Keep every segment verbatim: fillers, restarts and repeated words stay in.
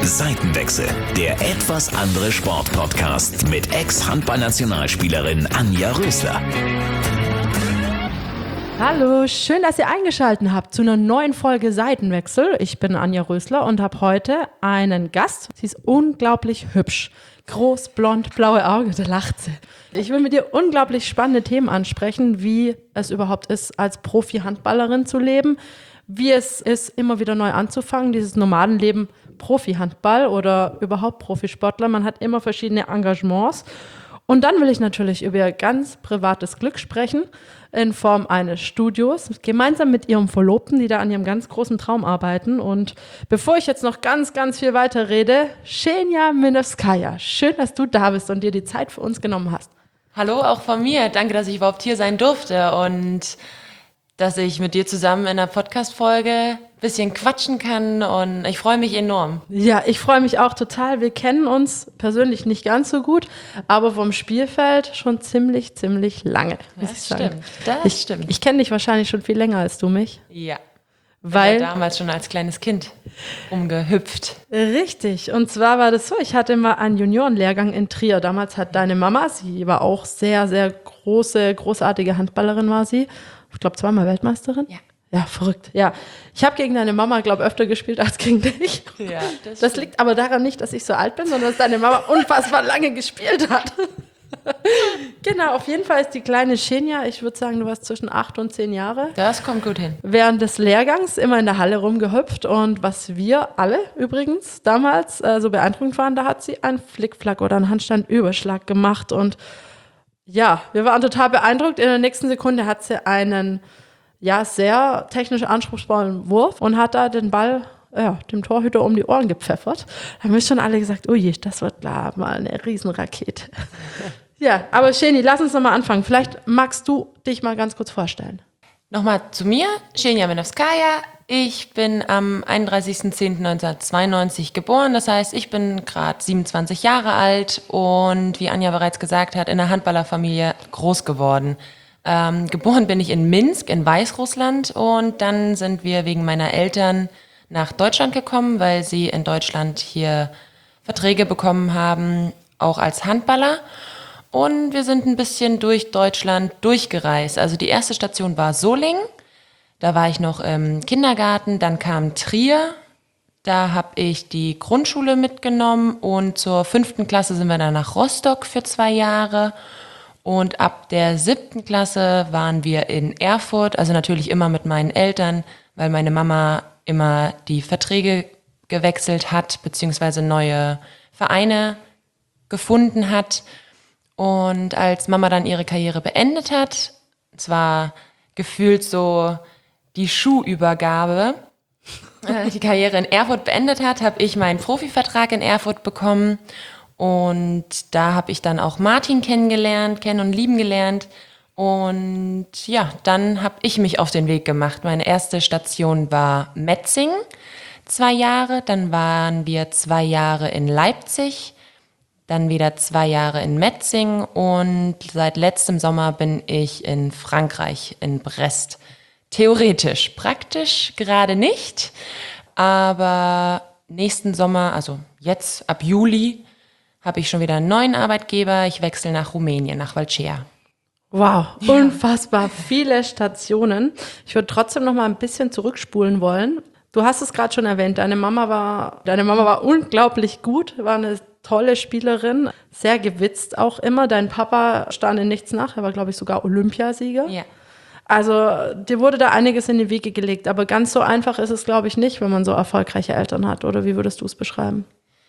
Seitenwechsel, der etwas andere Sport-Podcast mit Ex-Handball-Nationalspielerin Anja Rösler. Hallo, schön, dass ihr eingeschaltet habt zu einer neuen Folge Seitenwechsel. Ich bin Anja Rösler und habe heute einen Gast. Sie ist unglaublich hübsch. Groß, blond, blaue Augen, da lacht sie. Ich will mit ihr unglaublich spannende Themen ansprechen, wie es überhaupt ist, als Profi-Handballerin zu leben, wie es ist, immer wieder neu anzufangen, dieses Nomadenleben Profi-Handball oder überhaupt Profisportler. Man hat immer verschiedene Engagements. Und dann will ich natürlich über ihr ganz privates Glück sprechen, in Form eines Studios, gemeinsam mit ihrem Verlobten, die da an ihrem ganz großen Traum arbeiten. Und bevor ich jetzt noch ganz, ganz viel weiter rede, Ksenia Minewskaja, schön, dass du da bist und dir die Zeit für uns genommen hast. Hallo, auch von mir. Danke, dass ich überhaupt hier sein durfte und dass ich mit dir zusammen in einer Podcast-Folge ein bisschen quatschen kann und ich freue mich enorm. Ja, ich freue mich auch total. Wir kennen uns persönlich nicht ganz so gut, aber vom Spielfeld schon ziemlich, ziemlich lange, muss ich Das sagen. stimmt, das ich, stimmt. Ich kenne dich wahrscheinlich schon viel länger als du mich. Ja, Weil ich bin ja damals schon als kleines Kind umgehüpft. Richtig. Und zwar war das so, ich hatte mal einen Juniorenlehrgang in Trier. Damals hat deine Mama, sie war auch sehr, sehr große, großartige Handballerin war sie. Ich glaube, zweimal Weltmeisterin. Ja. Ja, verrückt. Ja, ich habe gegen deine Mama, glaube ich, öfter gespielt als gegen dich. Ja, das das stimmt. liegt aber daran nicht, dass ich so alt bin, sondern dass deine Mama unfassbar lange gespielt hat. Genau, auf jeden Fall ist die kleine Ksenia, ich würde sagen, du warst zwischen acht und zehn Jahre, Das kommt gut hin. während des Lehrgangs immer in der Halle rumgehüpft. Und was wir alle übrigens damals äh, so beeindruckend waren, da hat sie einen Flickflack oder einen Handstandüberschlag gemacht. Und ja, wir waren total beeindruckt. In der nächsten Sekunde hat sie einen ja, sehr technisch anspruchsvollen Wurf und hat da den Ball ja, dem Torhüter um die Ohren gepfeffert. Da haben wir schon alle gesagt, ui, das wird klar mal eine Riesenrakete. Ja, aber Ksenia, lass uns nochmal anfangen. Vielleicht magst du dich mal ganz kurz vorstellen. Nochmal zu mir, Ksenia Minewskaja. Ich bin am einunddreißigsten zehnten neunzehnhundertzweiundneunzig geboren. Das heißt, ich bin gerade siebenundzwanzig Jahre alt und wie Anja bereits gesagt hat, in einer Handballerfamilie groß geworden. Ähm, geboren bin ich in Minsk in Weißrussland und dann sind wir wegen meiner Eltern nach Deutschland gekommen, weil sie in Deutschland hier Verträge bekommen haben, auch als Handballer. Und wir sind ein bisschen durch Deutschland durchgereist. Also die erste Station war Solingen. Da war ich noch im Kindergarten, dann kam Trier, da habe ich die Grundschule mitgenommen und zur fünften Klasse sind wir dann nach Rostock für zwei Jahre und ab der siebten Klasse waren wir in Erfurt, also natürlich immer mit meinen Eltern, weil meine Mama immer die Verträge gewechselt hat, beziehungsweise neue Vereine gefunden hat. Und als Mama dann ihre Karriere beendet hat, zwar gefühlt so die Schuhübergabe, äh, die Karriere in Erfurt beendet hat, habe ich meinen Profivertrag in Erfurt bekommen und da habe ich dann auch Martin kennengelernt, kennen und lieben gelernt und ja, dann habe ich mich auf den Weg gemacht. Meine erste Station war Metzing, zwei Jahre, dann waren wir zwei Jahre in Leipzig, dann wieder zwei Jahre in Metzing und seit letztem Sommer bin ich in Frankreich, in Brest. Theoretisch, praktisch gerade nicht, aber nächsten Sommer, also jetzt ab Juli, habe ich schon wieder einen neuen Arbeitgeber. Ich wechsle nach Rumänien, nach Valcea. Wow, ja. Unfassbar viele Stationen. Ich würde trotzdem noch mal ein bisschen zurückspulen wollen. Du hast es gerade schon erwähnt, deine Mama war, deine Mama war unglaublich gut, war eine tolle Spielerin, sehr gewitzt auch immer. Dein Papa stand in nichts nach, er war, glaube ich, sogar Olympiasieger. Ja. Also dir wurde da einiges in die Wege gelegt, aber ganz so einfach ist es, glaube ich, nicht, wenn man so erfolgreiche Eltern hat. Oder wie würdest du es beschreiben?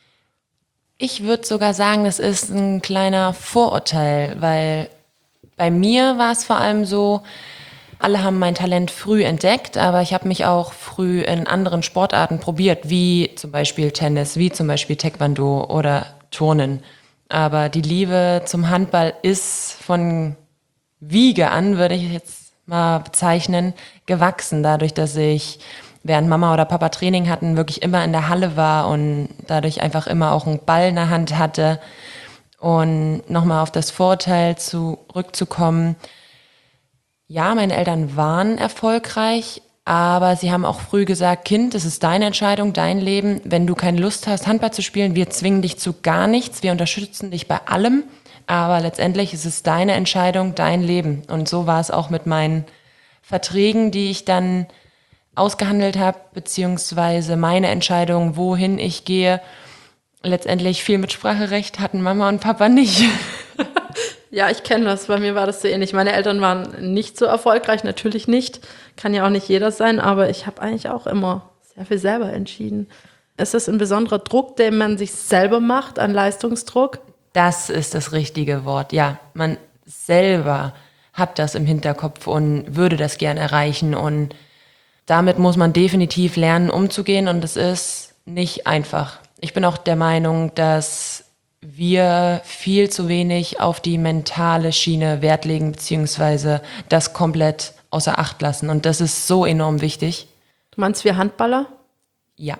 Ich würde sogar sagen, das ist ein kleiner Vorurteil, weil bei mir war es vor allem so, alle haben mein Talent früh entdeckt, aber ich habe mich auch früh in anderen Sportarten probiert, wie zum Beispiel Tennis, wie zum Beispiel Taekwondo oder Turnen. Aber die Liebe zum Handball ist von Wiege an, würde ich jetzt mal bezeichnen, gewachsen, dadurch, dass ich, während Mama oder Papa Training hatten, wirklich immer in der Halle war und dadurch einfach immer auch einen Ball in der Hand hatte. Und nochmal auf das Vorurteil zurückzukommen, ja, meine Eltern waren erfolgreich, Aber sie haben auch früh gesagt, Kind, es ist deine Entscheidung, dein Leben. Wenn du keine Lust hast, Handball zu spielen, wir zwingen dich zu gar nichts. Wir unterstützen dich bei allem. Aber letztendlich ist es deine Entscheidung, dein Leben. Und so war es auch mit meinen Verträgen, die ich dann ausgehandelt habe, beziehungsweise meine Entscheidung, wohin ich gehe. Letztendlich viel Mitspracherecht hatten Mama und Papa nicht. Ja, ich kenne das. Bei mir war das so ähnlich. Meine Eltern waren nicht so erfolgreich, natürlich nicht. Kann ja auch nicht jeder sein, aber ich habe eigentlich auch immer sehr viel selber entschieden. Ist das ein besonderer Druck, den man sich selber macht, ein Leistungsdruck? Das ist das richtige Wort, ja. Man selber hat das im Hinterkopf und würde das gern erreichen. Und damit muss man definitiv lernen, umzugehen. Und es ist nicht einfach. Ich bin auch der Meinung, dass wir viel zu wenig auf die mentale Schiene Wert legen, beziehungsweise das komplett außer Acht lassen. Und das ist so enorm wichtig. Du meinst wir Handballer? Ja.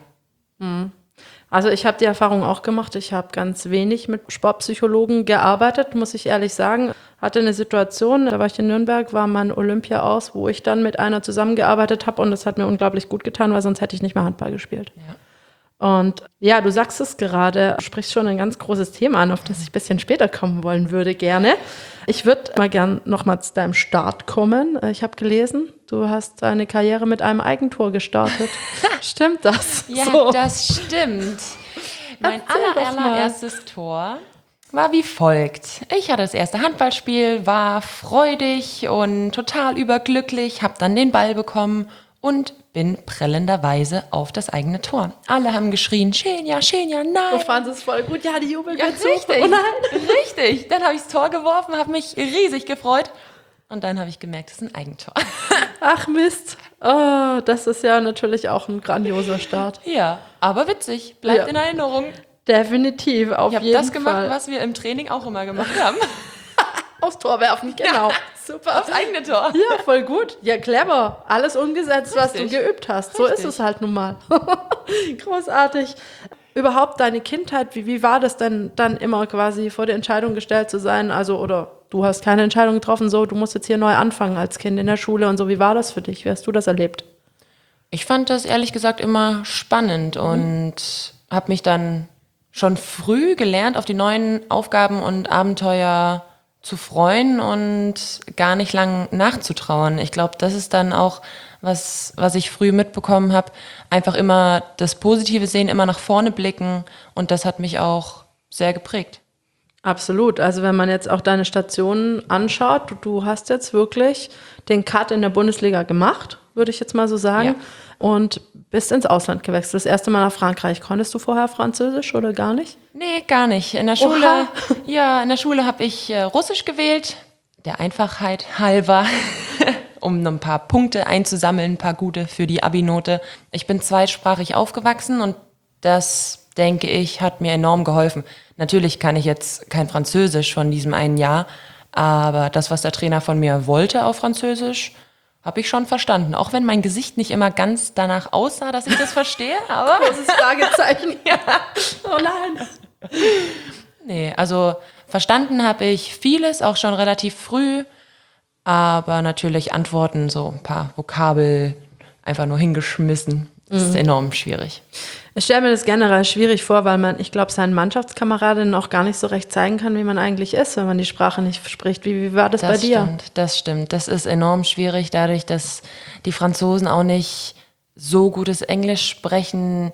Also ich habe die Erfahrung auch gemacht. Ich habe ganz wenig mit Sportpsychologen gearbeitet, muss ich ehrlich sagen. Hatte eine Situation, da war ich in Nürnberg, war mein Olympia aus, wo ich dann mit einer zusammengearbeitet habe und das hat mir unglaublich gut getan, weil sonst hätte ich nicht mehr Handball gespielt. Ja. Und ja, du sagst es gerade, du sprichst schon ein ganz großes Thema an, auf das ich ein bisschen später kommen wollen würde, gerne. Ich würde mal gern nochmal zu deinem Start kommen. Ich habe gelesen, du hast deine Karriere mit einem Eigentor gestartet. Stimmt das? Ja, So. das stimmt. Mein Erzähl doch aller, mal. allererstes Tor war wie folgt. Ich hatte das erste Handballspiel, war freudig und total überglücklich, habe dann den Ball bekommen und bin prellenderweise auf das eigene Tor. Alle haben geschrien, Xenia, Xenia, Du nein. fandest es voll gut. Ja, die Jubel Ja, geht so. richtig, Oh nein. richtig. Dann habe ich das Tor geworfen, habe mich riesig gefreut und dann habe ich gemerkt, es ist ein Eigentor. Ach Mist. Oh, das ist ja natürlich auch ein grandioser Start. Ja, aber witzig, bleibt Ja. in Erinnerung. Definitiv, auf Ich habe jeden das gemacht, Fall. was wir im Training auch immer gemacht haben. Aufs Tor werfen, genau. Super. Aufs eigene Tor. Ja, voll gut. Ja, clever. Alles umgesetzt, was du Richtig. geübt hast. So Richtig. ist es halt nun mal. Großartig. Überhaupt deine Kindheit, wie, wie war das denn dann immer quasi vor der Entscheidung gestellt zu sein? Also, oder du hast keine Entscheidung getroffen, so, du musst jetzt hier neu anfangen als Kind in der Schule und so. Wie war das für dich? Wie hast du das erlebt? Ich fand das ehrlich gesagt immer spannend und habe mich dann schon früh gelernt, auf die neuen Aufgaben und Abenteuer zu freuen und gar nicht lang nachzutrauern. Ich glaube, das ist dann auch was, was ich früh mitbekommen habe. Einfach immer das Positive sehen, immer nach vorne blicken und das hat mich auch sehr geprägt. Absolut. Also wenn man jetzt auch deine Stationen anschaut, du, du hast jetzt wirklich den Cut in der Bundesliga gemacht, würde ich jetzt mal so sagen, Ja. und bist ins Ausland gewechselt. Das erste Mal nach Frankreich. Konntest du vorher Französisch oder gar nicht? Nee, gar nicht. In der Schule, ja, in der Schule habe ich äh, Russisch gewählt, der Einfachheit halber, um noch ein paar Punkte einzusammeln, ein paar gute für die Abi-Note. Ich bin zweisprachig aufgewachsen und das, denke ich, hat mir enorm geholfen. Natürlich kann ich jetzt kein Französisch von diesem einen Jahr, aber das, was der Trainer von mir wollte auf Französisch, habe ich schon verstanden. Auch wenn mein Gesicht nicht immer ganz danach aussah, dass ich das verstehe, aber Großes Fragezeichen. ja. Oh nein. nee, also verstanden habe ich vieles, auch schon relativ früh, aber natürlich Antworten, so ein paar Vokabel einfach nur hingeschmissen. Das ist enorm schwierig. Ich stelle mir das generell schwierig vor, weil man, ich glaube, seinen Mannschaftskameraden auch gar nicht so recht zeigen kann, wie man eigentlich ist, wenn man die Sprache nicht spricht. Wie, wie war das, Das bei dir? stimmt, das stimmt. Das ist enorm schwierig, dadurch, dass die Franzosen auch nicht so gutes Englisch sprechen.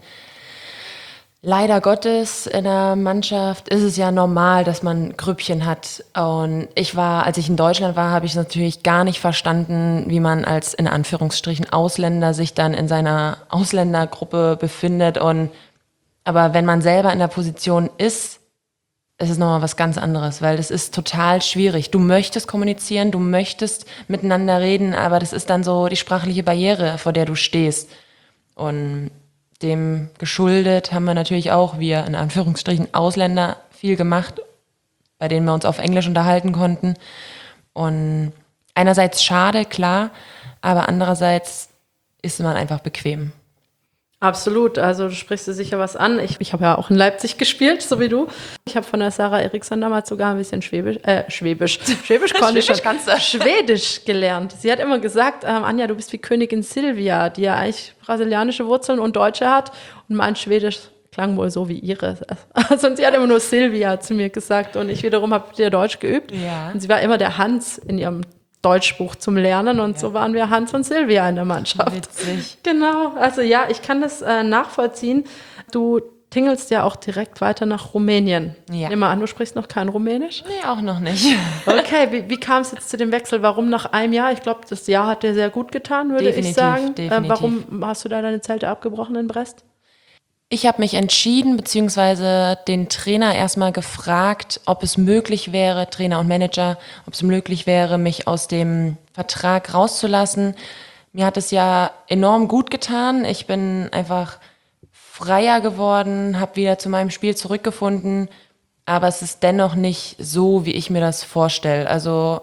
Leider Gottes, in der Mannschaft ist es ja normal, dass man Grüppchen hat. Und ich war, als ich in Deutschland war, habe ich natürlich gar nicht verstanden, wie man als, in Anführungsstrichen, Ausländer sich dann in seiner Ausländergruppe befindet. Und, aber wenn man selber in der Position ist, ist es nochmal was ganz anderes, weil das ist total schwierig. Du möchtest kommunizieren, du möchtest miteinander reden, aber das ist dann so die sprachliche Barriere, vor der du stehst. Und dem geschuldet haben wir natürlich auch, wir in Anführungsstrichen Ausländer, viel gemacht, bei denen wir uns auf Englisch unterhalten konnten. Und einerseits schade, klar, aber andererseits ist man einfach bequem. Absolut, also du sprichst dir sicher was an. Ich, ich habe ja auch in Leipzig gespielt, so wie du. Ich habe von der Sarah Eriksson damals sogar ein bisschen Schwäbisch, äh, Schwäbisch, Schwäbisch konnte ich schon, kannst du. Schwedisch gelernt. Sie hat immer gesagt, ähm, Anja, du bist wie Königin Silvia, die ja eigentlich brasilianische Wurzeln und Deutsche hat. Und mein Schwedisch klang wohl so wie ihre. Also, und sie hat immer nur Silvia zu mir gesagt und ich wiederum habe ihr Deutsch geübt. Ja. Und sie war immer der Hans in ihrem Deutschbuch zum Lernen und ja. so waren wir Hans und Silvia in der Mannschaft. Witzig. Genau, also ja, ich kann das äh, nachvollziehen. Du tingelst ja auch direkt weiter nach Rumänien. Ja. Nimm mal an, du sprichst noch kein Rumänisch? Nee, auch noch nicht. Okay, wie, wie kam es jetzt zu dem Wechsel? Warum nach einem Jahr? Ich glaube, das Jahr hat dir sehr gut getan, würde definitiv, ich sagen. Definitiv. Äh, warum hast du da deine Zelte abgebrochen in Brest? Ich habe mich entschieden, beziehungsweise den Trainer erstmal gefragt, ob es möglich wäre, Trainer und Manager, ob es möglich wäre, mich aus dem Vertrag rauszulassen. Mir hat es ja enorm gut getan. Ich bin einfach freier geworden, habe wieder zu meinem Spiel zurückgefunden, aber es ist dennoch nicht so, wie ich mir das vorstelle. Also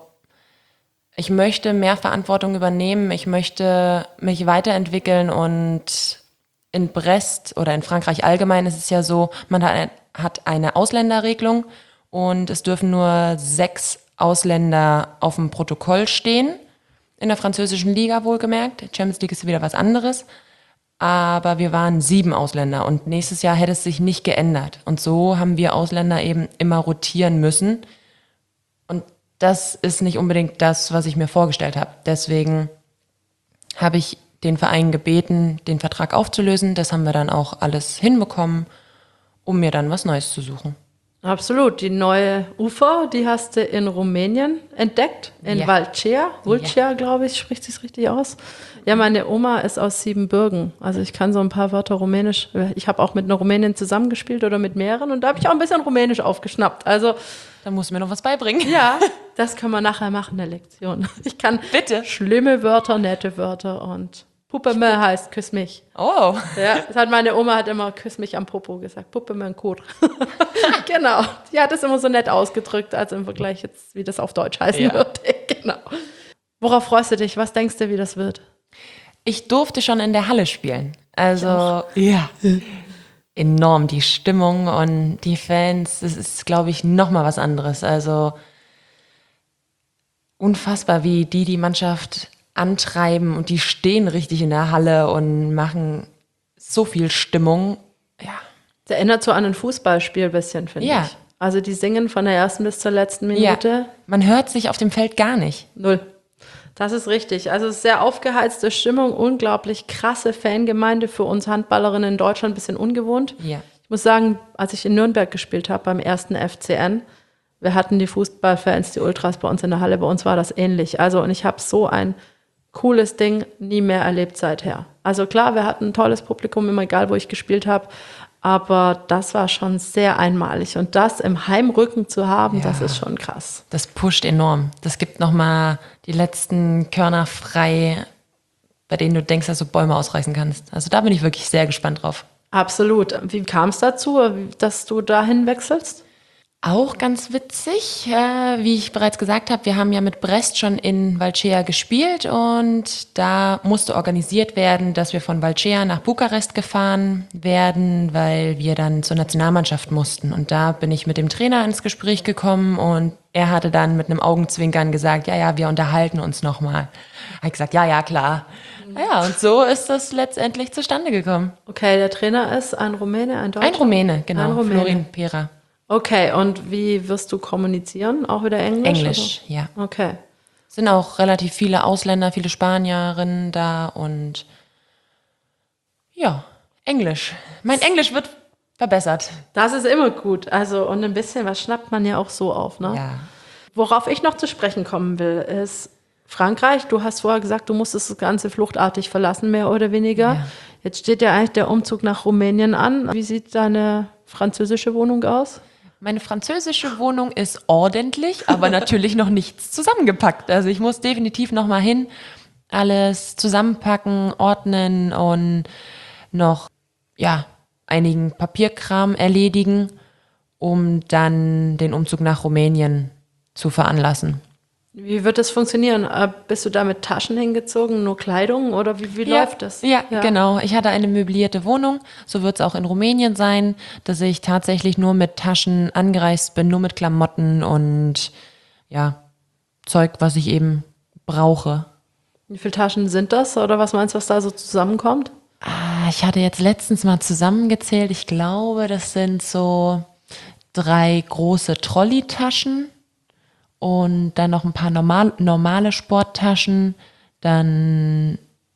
ich möchte mehr Verantwortung übernehmen, ich möchte mich weiterentwickeln und in Brest oder in Frankreich allgemein ist es ja so, man hat eine Ausländerregelung und es dürfen nur sechs Ausländer auf dem Protokoll stehen. In der französischen Liga wohlgemerkt. Champions League ist wieder was anderes. Aber wir waren sieben Ausländer und nächstes Jahr hätte es sich nicht geändert. Und so haben wir Ausländer eben immer rotieren müssen. Und das ist nicht unbedingt das, was ich mir vorgestellt habe. Deswegen habe ich den Verein gebeten, den Vertrag aufzulösen. Das haben wir dann auch alles hinbekommen, um mir dann was Neues zu suchen. Absolut. Die neue Ufer, die hast du in Rumänien entdeckt, in ja. Vâlcea. Vâlcea, ja. glaube ich, spricht sich richtig aus. Ja, meine Oma ist aus Siebenbürgen. Also ich kann so ein paar Wörter Rumänisch. Ich habe auch mit einer Rumänin zusammengespielt oder mit mehreren und da habe ich auch ein bisschen Rumänisch aufgeschnappt. Also da muss mir noch was beibringen. Ja, das können wir nachher machen, eine Lektion. Ich kann Bitte. Schlimme Wörter, nette Wörter und Puppe heißt küss mich. Oh. Ja, das hat meine Oma hat immer küss mich am Popo gesagt. Puppe mein Kur. Genau. Die hat es immer so nett ausgedrückt, also im Vergleich jetzt, wie das auf Deutsch heißen ja. würde. Genau. Worauf freust du dich? Was denkst du, wie das wird? Ich durfte schon in der Halle spielen. Also, ja. Enorm die Stimmung und die Fans, das ist, glaube ich, nochmal was anderes. Also, unfassbar, wie die die Mannschaft antreiben und die stehen richtig in der Halle und machen so viel Stimmung. Ja. Das erinnert so an ein Fußballspiel ein bisschen, finde ja. ich. Also die singen von der ersten bis zur letzten Minute. Ja. Man hört sich auf dem Feld gar nicht. Null. Das ist richtig. Also es ist sehr aufgeheizte Stimmung, unglaublich krasse Fangemeinde für uns Handballerinnen in Deutschland, ein bisschen ungewohnt. Ja. Ich muss sagen, als ich in Nürnberg gespielt habe, beim ersten F C N, wir hatten die Fußballfans, die Ultras bei uns in der Halle, bei uns war das ähnlich. Also und ich habe so ein cooles Ding nie mehr erlebt seither. Also klar, wir hatten ein tolles Publikum, immer egal, wo ich gespielt habe, aber das war schon sehr einmalig. Und das im Heimrücken zu haben, ja. das ist schon krass. Das pusht enorm. Das gibt nochmal die letzten Körner frei, bei denen du denkst, dass du Bäume ausreißen kannst. Also da bin ich wirklich sehr gespannt drauf. Absolut. Wie kam es dazu, dass du dahin wechselst? Auch ganz witzig, äh, wie ich bereits gesagt habe, wir haben ja mit Brest schon in Vâlcea gespielt und da musste organisiert werden, dass wir von Vâlcea nach Bukarest gefahren werden, weil wir dann zur Nationalmannschaft mussten. Und da bin ich mit dem Trainer ins Gespräch gekommen und er hatte dann mit einem Augenzwinkern gesagt, ja, ja, wir unterhalten uns nochmal. Habe ich gesagt, ja, ja, klar. Ja, und so ist das letztendlich zustande gekommen. Okay, der Trainer ist ein Rumäne, ein Deutscher? Ein Rumäne, genau, ein Rumäne. Florin Pera. Okay, und wie wirst du kommunizieren? Auch wieder Englisch? Englisch, oder? ja. Okay. Es sind auch relativ viele Ausländer, viele Spanierinnen da und ja, Englisch. Mein Englisch wird verbessert. Das ist immer gut. Also, und ein bisschen was schnappt man ja auch so auf, ne? Ja. Worauf ich noch zu sprechen kommen will, ist Frankreich. Du hast vorher gesagt, du musstest das Ganze fluchtartig verlassen, mehr oder weniger. Ja. Jetzt steht ja eigentlich der Umzug nach Rumänien an. Wie sieht deine französische Wohnung aus? Meine französische Wohnung ist ordentlich, aber natürlich noch nichts zusammengepackt. Also ich muss definitiv noch mal hin, alles zusammenpacken, ordnen und noch ja, einigen Papierkram erledigen, um dann den Umzug nach Rumänien zu veranlassen. Wie wird das funktionieren? Äh, Bist du da mit Taschen hingezogen, nur Kleidung oder wie, wie Ja, läuft das? ja, genau. Ich hatte eine möblierte Wohnung. So wird es auch in Rumänien sein, dass ich tatsächlich nur mit Taschen angereist bin, nur mit Klamotten und ja, Zeug, was ich eben brauche. Wie viele Taschen sind das oder was meinst du, was da so zusammenkommt? Ah, ich hatte jetzt letztens mal zusammengezählt. Ich glaube, das sind so drei große Trolley-Taschen und dann noch ein paar normal, normale Sporttaschen, dann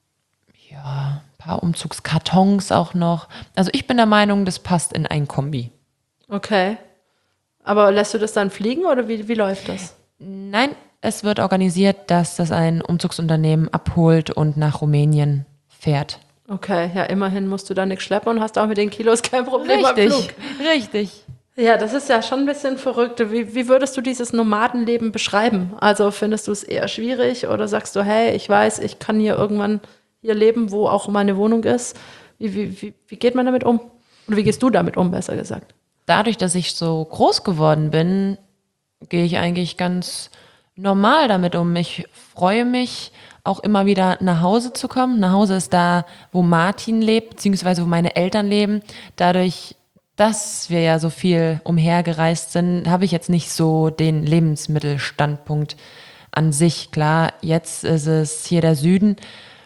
ja, ein paar Umzugskartons auch noch. Also ich bin der Meinung, das passt in ein Kombi. Okay. Aber lässt du das dann fliegen oder wie, wie läuft das? Nein, es wird organisiert, dass das ein Umzugsunternehmen abholt und nach Rumänien fährt. Okay, ja, immerhin musst du da nichts schleppen und hast auch mit den Kilos kein Problem beim Flug. richtig. Ja, das ist ja schon ein bisschen verrückt. Wie, wie würdest du dieses Nomadenleben beschreiben? Also findest du es eher schwierig oder sagst du, hey, ich weiß, ich kann hier irgendwann hier leben, wo auch meine Wohnung ist? Wie, wie, wie, wie geht man damit um? Oder wie gehst du damit um, besser gesagt? Dadurch, dass ich so groß geworden bin, gehe ich eigentlich ganz normal damit um. Ich freue mich, auch immer wieder nach Hause zu kommen. Nach Hause ist da, wo Martin lebt, beziehungsweise wo meine Eltern leben. Dadurch, dass wir ja so viel umhergereist sind, habe ich jetzt nicht so den Lebensmittelstandpunkt an sich. Klar, jetzt ist es hier der Süden,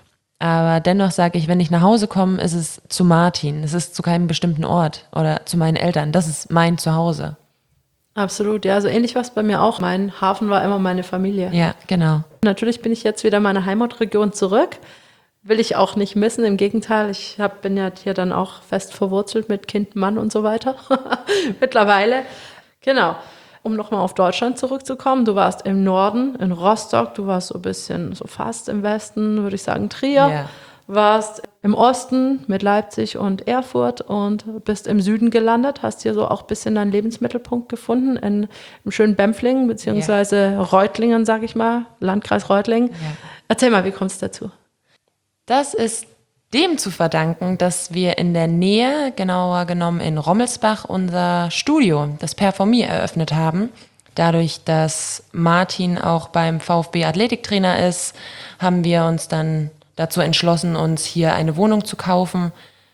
aber dennoch sage ich, wenn ich nach Hause komme, ist es zu Martin. Es ist zu keinem bestimmten Ort oder zu meinen Eltern. Das ist mein Zuhause. Absolut, ja, so ähnlich war es bei mir auch. Mein Hafen war immer meine Familie. Ja, genau. Natürlich bin ich jetzt wieder in meine Heimatregion zurück. Will ich auch nicht missen, im Gegenteil. Ich hab, bin ja hier dann auch fest verwurzelt mit Kind, Mann und so weiter. Mittlerweile. Genau. Um nochmal auf Deutschland zurückzukommen. Du warst im Norden, in Rostock. Du warst so ein bisschen, so fast im Westen, würde ich sagen, Trier. Ja. Warst im Osten mit Leipzig und Erfurt und bist im Süden gelandet. Hast hier so auch ein bisschen deinen Lebensmittelpunkt gefunden in, im schönen Bempflingen, beziehungsweise ja. Reutlingen, sag ich mal, Landkreis Reutlingen. Ja. Erzähl mal, wie kommt es dazu? Das ist dem zu verdanken, dass wir in der Nähe, genauer genommen in Rommelsbach, unser Studio, das Performie, eröffnet haben. Dadurch, dass Martin auch beim VfB Athletiktrainer ist, haben wir uns dann dazu entschlossen, uns hier eine Wohnung zu kaufen,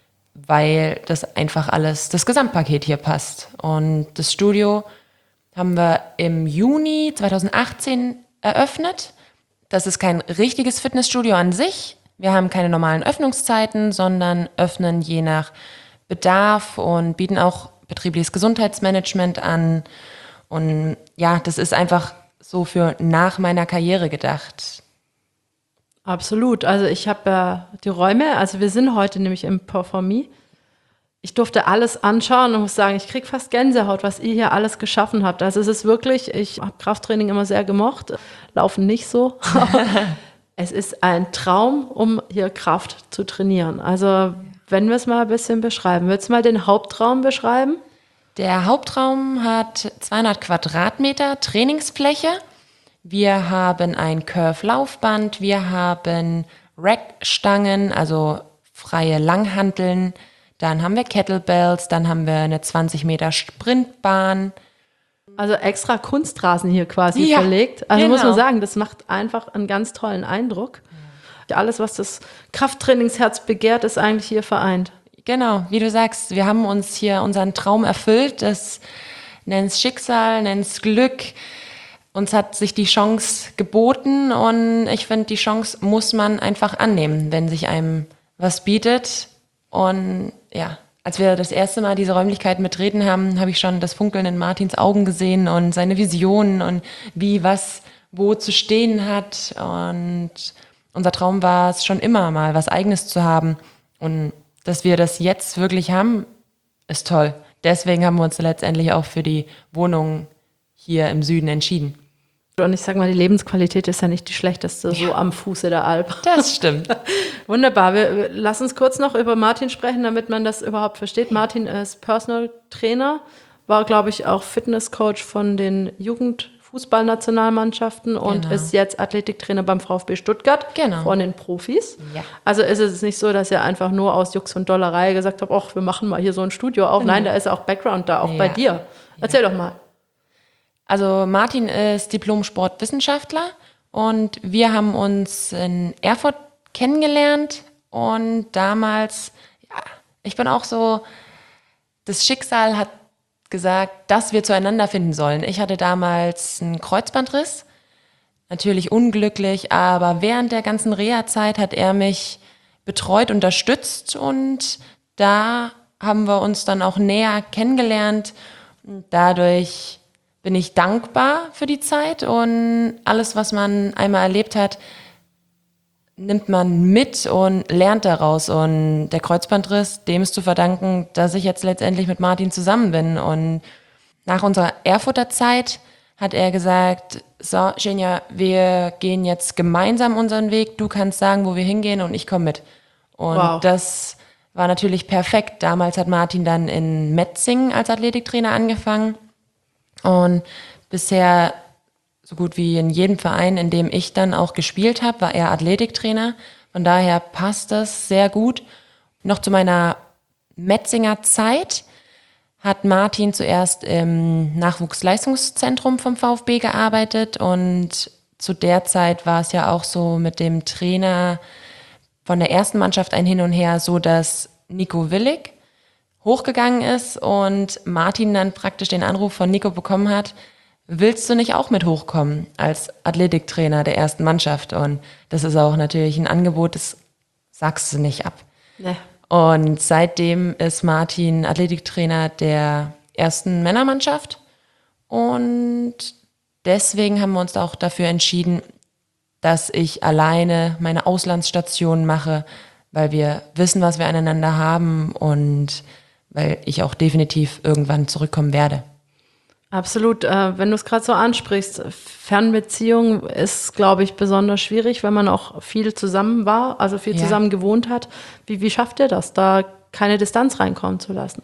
weil das einfach alles, das Gesamtpaket hier passt. Und das Studio haben wir im Juni zweitausendachtzehn eröffnet. Das ist kein richtiges Fitnessstudio an sich. Wir haben keine normalen Öffnungszeiten, sondern öffnen je nach Bedarf und bieten auch betriebliches Gesundheitsmanagement an. Und ja, das ist einfach so für nach meiner Karriere gedacht. Absolut. Also ich habe ja die Räume, also wir sind heute nämlich im Performie. Ich durfte alles anschauen und muss sagen, ich kriege fast Gänsehaut, was ihr hier alles geschaffen habt. Also es ist wirklich, ich habe Krafttraining immer sehr gemocht, Laufen nicht so. Es ist ein Traum, um hier Kraft zu trainieren. Also wenn wir es mal ein bisschen beschreiben. Willst du mal den Hauptraum beschreiben? Der Hauptraum hat zweihundert Quadratmeter Trainingsfläche. Wir haben ein Curve-Laufband, wir haben Rackstangen, also freie Langhanteln. Dann haben wir Kettlebells, dann haben wir eine zwanzig Meter Sprintbahn. Also extra Kunstrasen hier quasi Ja, verlegt. Also genau. muss man sagen, das macht einfach einen ganz tollen Eindruck. Alles, was das Krafttrainingsherz begehrt, ist eigentlich hier vereint. Genau, wie du sagst, wir haben uns hier unseren Traum erfüllt. Das nenn's Schicksal, nenn's Glück. Uns hat sich die Chance geboten und ich finde, die Chance muss man einfach annehmen, wenn sich einem was bietet. Und ja, als wir das erste Mal diese Räumlichkeiten betreten haben, habe ich schon das Funkeln in Martins Augen gesehen und seine Visionen und wie was wo zu stehen hat. Und unser Traum war es schon immer mal, was Eigenes zu haben. Und dass wir das jetzt wirklich haben, ist toll. Deswegen haben wir uns letztendlich auch für die Wohnung hier im Süden entschieden. Und ich sag mal, die Lebensqualität ist ja nicht die schlechteste, ja. So am Fuße der Alp. Das stimmt. Wunderbar. Wir, wir, lass uns kurz noch über Martin sprechen, damit man das überhaupt versteht. Martin ist Personal Trainer, war, glaube ich, auch Fitnesscoach von den Jugendfußballnationalmannschaften und Genau. ist jetzt Athletiktrainer beim VfB Stuttgart Genau. von den Profis. Ja. Also ist es nicht so, dass er einfach nur aus Jux und Dollerei gesagt hat, ach, wir machen mal hier so ein Studio auf. Genau. Nein, da ist auch Background da, auch Ja. bei dir. Erzähl ja. doch mal. Also Martin ist Diplom-Sportwissenschaftler und wir haben uns in Erfurt kennengelernt und damals, ja, ich bin auch so, das Schicksal hat gesagt, dass wir zueinander finden sollen. Ich hatte damals einen Kreuzbandriss, natürlich unglücklich, aber während der ganzen Reha-Zeit hat er mich betreut, unterstützt und da haben wir uns dann auch näher kennengelernt. Und dadurch bin ich dankbar für die Zeit und alles, was man einmal erlebt hat, nimmt man mit und lernt daraus. Und der Kreuzbandriss, dem ist zu verdanken, dass ich jetzt letztendlich mit Martin zusammen bin. Und nach unserer Erfurter Zeit hat er gesagt, so, Xenia, wir gehen jetzt gemeinsam unseren Weg. Du kannst sagen, wo wir hingehen und ich komme mit. Und wow. Das war natürlich perfekt. Damals hat Martin dann in Metzingen als Athletiktrainer angefangen. Und bisher, so gut wie in jedem Verein, in dem ich dann auch gespielt habe, war er Athletiktrainer. Von daher passt das sehr gut. Noch zu meiner Metzinger Zeit hat Martin zuerst im Nachwuchsleistungszentrum vom VfB gearbeitet. Und zu der Zeit war es ja auch so mit dem Trainer von der ersten Mannschaft ein Hin und Her, so dass Nico Willig hochgegangen ist und Martin dann praktisch den Anruf von Nico bekommen hat, willst du nicht auch mit hochkommen als Athletiktrainer der ersten Mannschaft? Und das ist auch natürlich ein Angebot, das sagst du nicht ab. Nee. Und seitdem ist Martin Athletiktrainer der ersten Männermannschaft und deswegen haben wir uns auch dafür entschieden, dass ich alleine meine Auslandsstation mache, weil wir wissen, was wir aneinander haben und weil ich auch definitiv irgendwann zurückkommen werde. Absolut. Äh, wenn du es gerade so ansprichst, Fernbeziehung ist, glaube ich, besonders schwierig, wenn man auch viel zusammen war, also viel ja. zusammen gewohnt hat. Wie, wie schafft ihr das, da keine Distanz reinkommen zu lassen?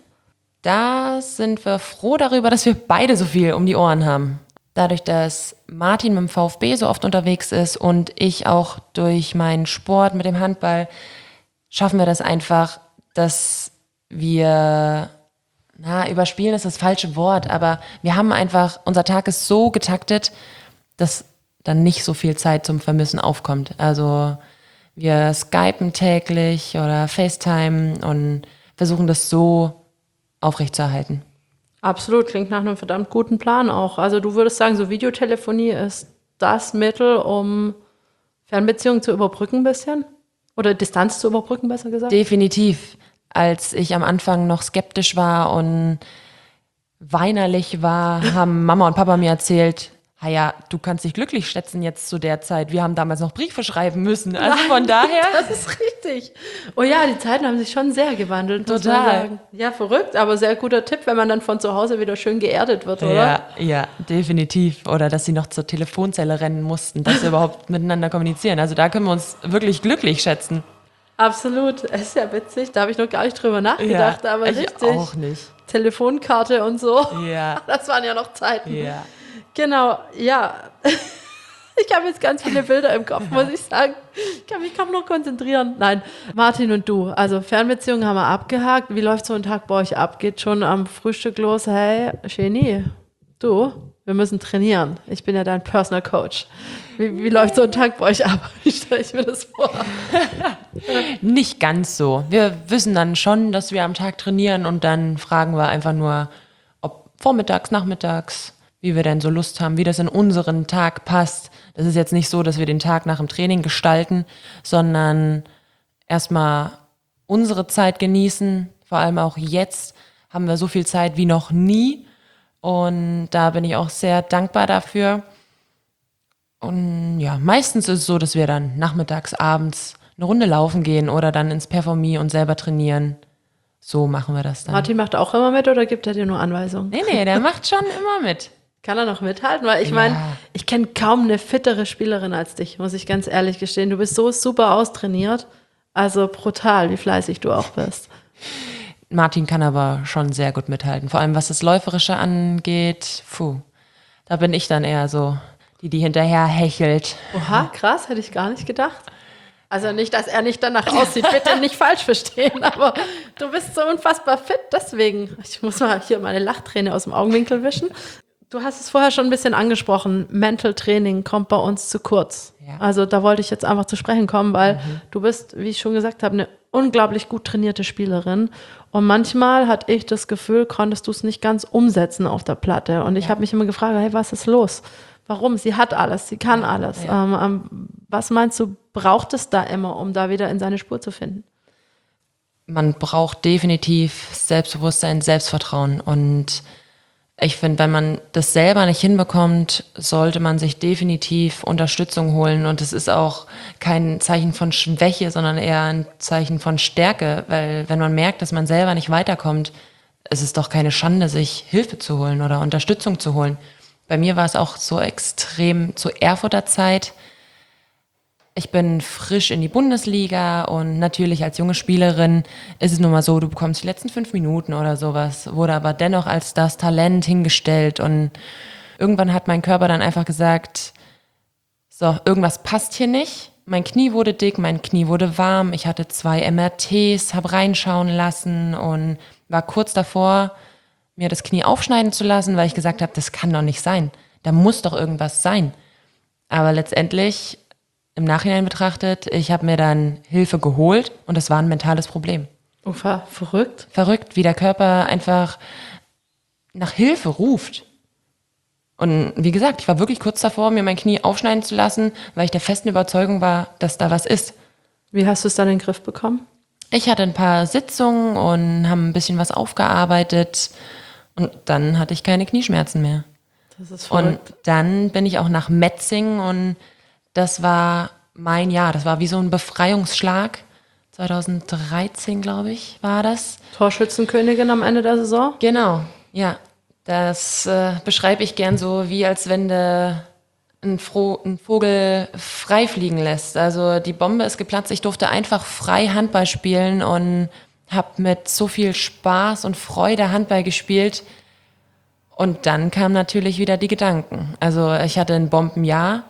Da sind wir froh darüber, dass wir beide so viel um die Ohren haben. Dadurch, dass Martin mit dem VfB so oft unterwegs ist und ich auch durch meinen Sport mit dem Handball, schaffen wir das einfach, dass wir, na, überspielen ist das falsche Wort, aber wir haben einfach, unser Tag ist so getaktet, dass dann nicht so viel Zeit zum Vermissen aufkommt. Also wir skypen täglich oder FaceTime und versuchen das so aufrechtzuerhalten. Absolut, klingt nach einem verdammt guten Plan auch. Also du würdest sagen, so Videotelefonie ist das Mittel, um Fernbeziehungen zu überbrücken ein bisschen? Oder Distanz zu überbrücken, besser gesagt? Definitiv. Als ich am Anfang noch skeptisch war und weinerlich war, haben Mama und Papa mir erzählt, ja, du kannst dich glücklich schätzen jetzt zu der Zeit. Wir haben damals noch Briefe schreiben müssen. Also Nein, von daher. Das ist richtig. Oh ja, die Zeiten haben sich schon sehr gewandelt. Total. Ja, verrückt, aber sehr guter Tipp, wenn man dann von zu Hause wieder schön geerdet wird, oder? Ja, ja, definitiv. Oder dass sie noch zur Telefonzelle rennen mussten, dass sie überhaupt miteinander kommunizieren. Also da können wir uns wirklich glücklich schätzen. Absolut. Es ist ja witzig. Da habe ich noch gar nicht drüber nachgedacht, ja, aber ich richtig. auch nicht. Telefonkarte und so. Ja. Das waren ja noch Zeiten. Ja. Genau, ja. Ich habe jetzt ganz viele Bilder im Kopf, muss ich sagen. Ich kann mich kaum noch konzentrieren. Nein, Martin und du, also Fernbeziehungen haben wir abgehakt. Wie läuft so ein Tag bei euch ab? Geht schon am Frühstück los? Hey, Genie, du, wir müssen trainieren. Ich bin ja dein Personal Coach. Wie, wie läuft so ein Tag bei euch ab? Wie stelle ich mir das vor? Nicht ganz so. Wir wissen dann schon, dass wir am Tag trainieren und dann fragen wir einfach nur, ob vormittags, nachmittags, wie wir denn so Lust haben, wie das in unseren Tag passt. Das ist jetzt nicht so, dass wir den Tag nach dem Training gestalten, sondern erstmal unsere Zeit genießen. Vor allem auch jetzt haben wir so viel Zeit wie noch nie. Und da bin ich auch sehr dankbar dafür. Und ja, meistens ist es so, dass wir dann nachmittags, abends eine Runde laufen gehen oder dann ins Performie und selber trainieren. So machen wir das dann. Martin macht auch immer mit oder gibt er dir nur Anweisungen? Nee, nee, der macht schon immer mit. Kann er noch mithalten? Weil ich meine, Ja. ich kenne kaum eine fittere Spielerin als dich, muss ich ganz ehrlich gestehen. Du bist so super austrainiert. Also brutal, wie fleißig du auch bist. Martin kann aber schon sehr gut mithalten. Vor allem, was das Läuferische angeht, puh, da bin ich dann eher so, die, die hinterher hechelt. Oha, krass, hätte ich gar nicht gedacht. Also nicht, dass er nicht danach aussieht, bitte nicht falsch verstehen, aber du bist so unfassbar fit, deswegen. Ich muss mal hier meine Lachträne aus dem Augenwinkel wischen. Du hast es vorher schon ein bisschen angesprochen. Mental Training kommt bei uns zu kurz. Ja. Also da wollte ich jetzt einfach zu sprechen kommen, weil Mhm. du bist, wie ich schon gesagt habe, eine unglaublich gut trainierte Spielerin. Und manchmal hatte ich das Gefühl, konntest du es nicht ganz umsetzen auf der Platte. Und ich Ja. habe mich immer gefragt, hey, was ist los? Warum? Sie hat alles, sie kann alles. Ja. Ähm, ähm, was meinst du, braucht es da immer, um da wieder in seine Spur zu finden? Man braucht definitiv Selbstbewusstsein, Selbstvertrauen. Und ich finde, wenn man das selber nicht hinbekommt, sollte man sich definitiv Unterstützung holen. Und es ist auch kein Zeichen von Schwäche, sondern eher ein Zeichen von Stärke. Weil wenn man merkt, dass man selber nicht weiterkommt, ist es doch keine Schande, sich Hilfe zu holen oder Unterstützung zu holen. Bei mir war es auch so extrem zur Erfurter Zeit. Ich bin frisch in die Bundesliga und natürlich als junge Spielerin ist es nun mal so, du bekommst die letzten fünf Minuten oder sowas, wurde aber dennoch als das Talent hingestellt und irgendwann hat mein Körper dann einfach gesagt, so, irgendwas passt hier nicht. Mein Knie wurde dick, mein Knie wurde warm, ich hatte zwei M R Ts, habe reinschauen lassen und war kurz davor, mir das Knie aufschneiden zu lassen, weil ich gesagt habe, das kann doch nicht sein. Da muss doch irgendwas sein. Aber letztendlich, im Nachhinein betrachtet, ich habe mir dann Hilfe geholt und es war ein mentales Problem. Oh, ver verrückt. Verrückt, wie der Körper einfach nach Hilfe ruft. Und wie gesagt, ich war wirklich kurz davor, mir mein Knie aufschneiden zu lassen, weil ich der festen Überzeugung war, dass da was ist. Wie hast du es dann in den Griff bekommen? Ich hatte ein paar Sitzungen und haben ein bisschen was aufgearbeitet und dann hatte ich keine Knieschmerzen mehr. Das ist Und verrückt. dann bin ich auch nach Metzing und das war mein Jahr. Das war wie so ein Befreiungsschlag. zwanzig dreizehn, glaube ich, war das. Torschützenkönigin am Ende der Saison? Genau, ja. Das äh, beschreibe ich gern so, wie als wenn du einen, Fro- einen Vogel frei fliegen lässt. Also die Bombe ist geplatzt. Ich durfte einfach frei Handball spielen und habe mit so viel Spaß und Freude Handball gespielt. Und dann kamen natürlich wieder die Gedanken. Also ich hatte ein Bombenjahr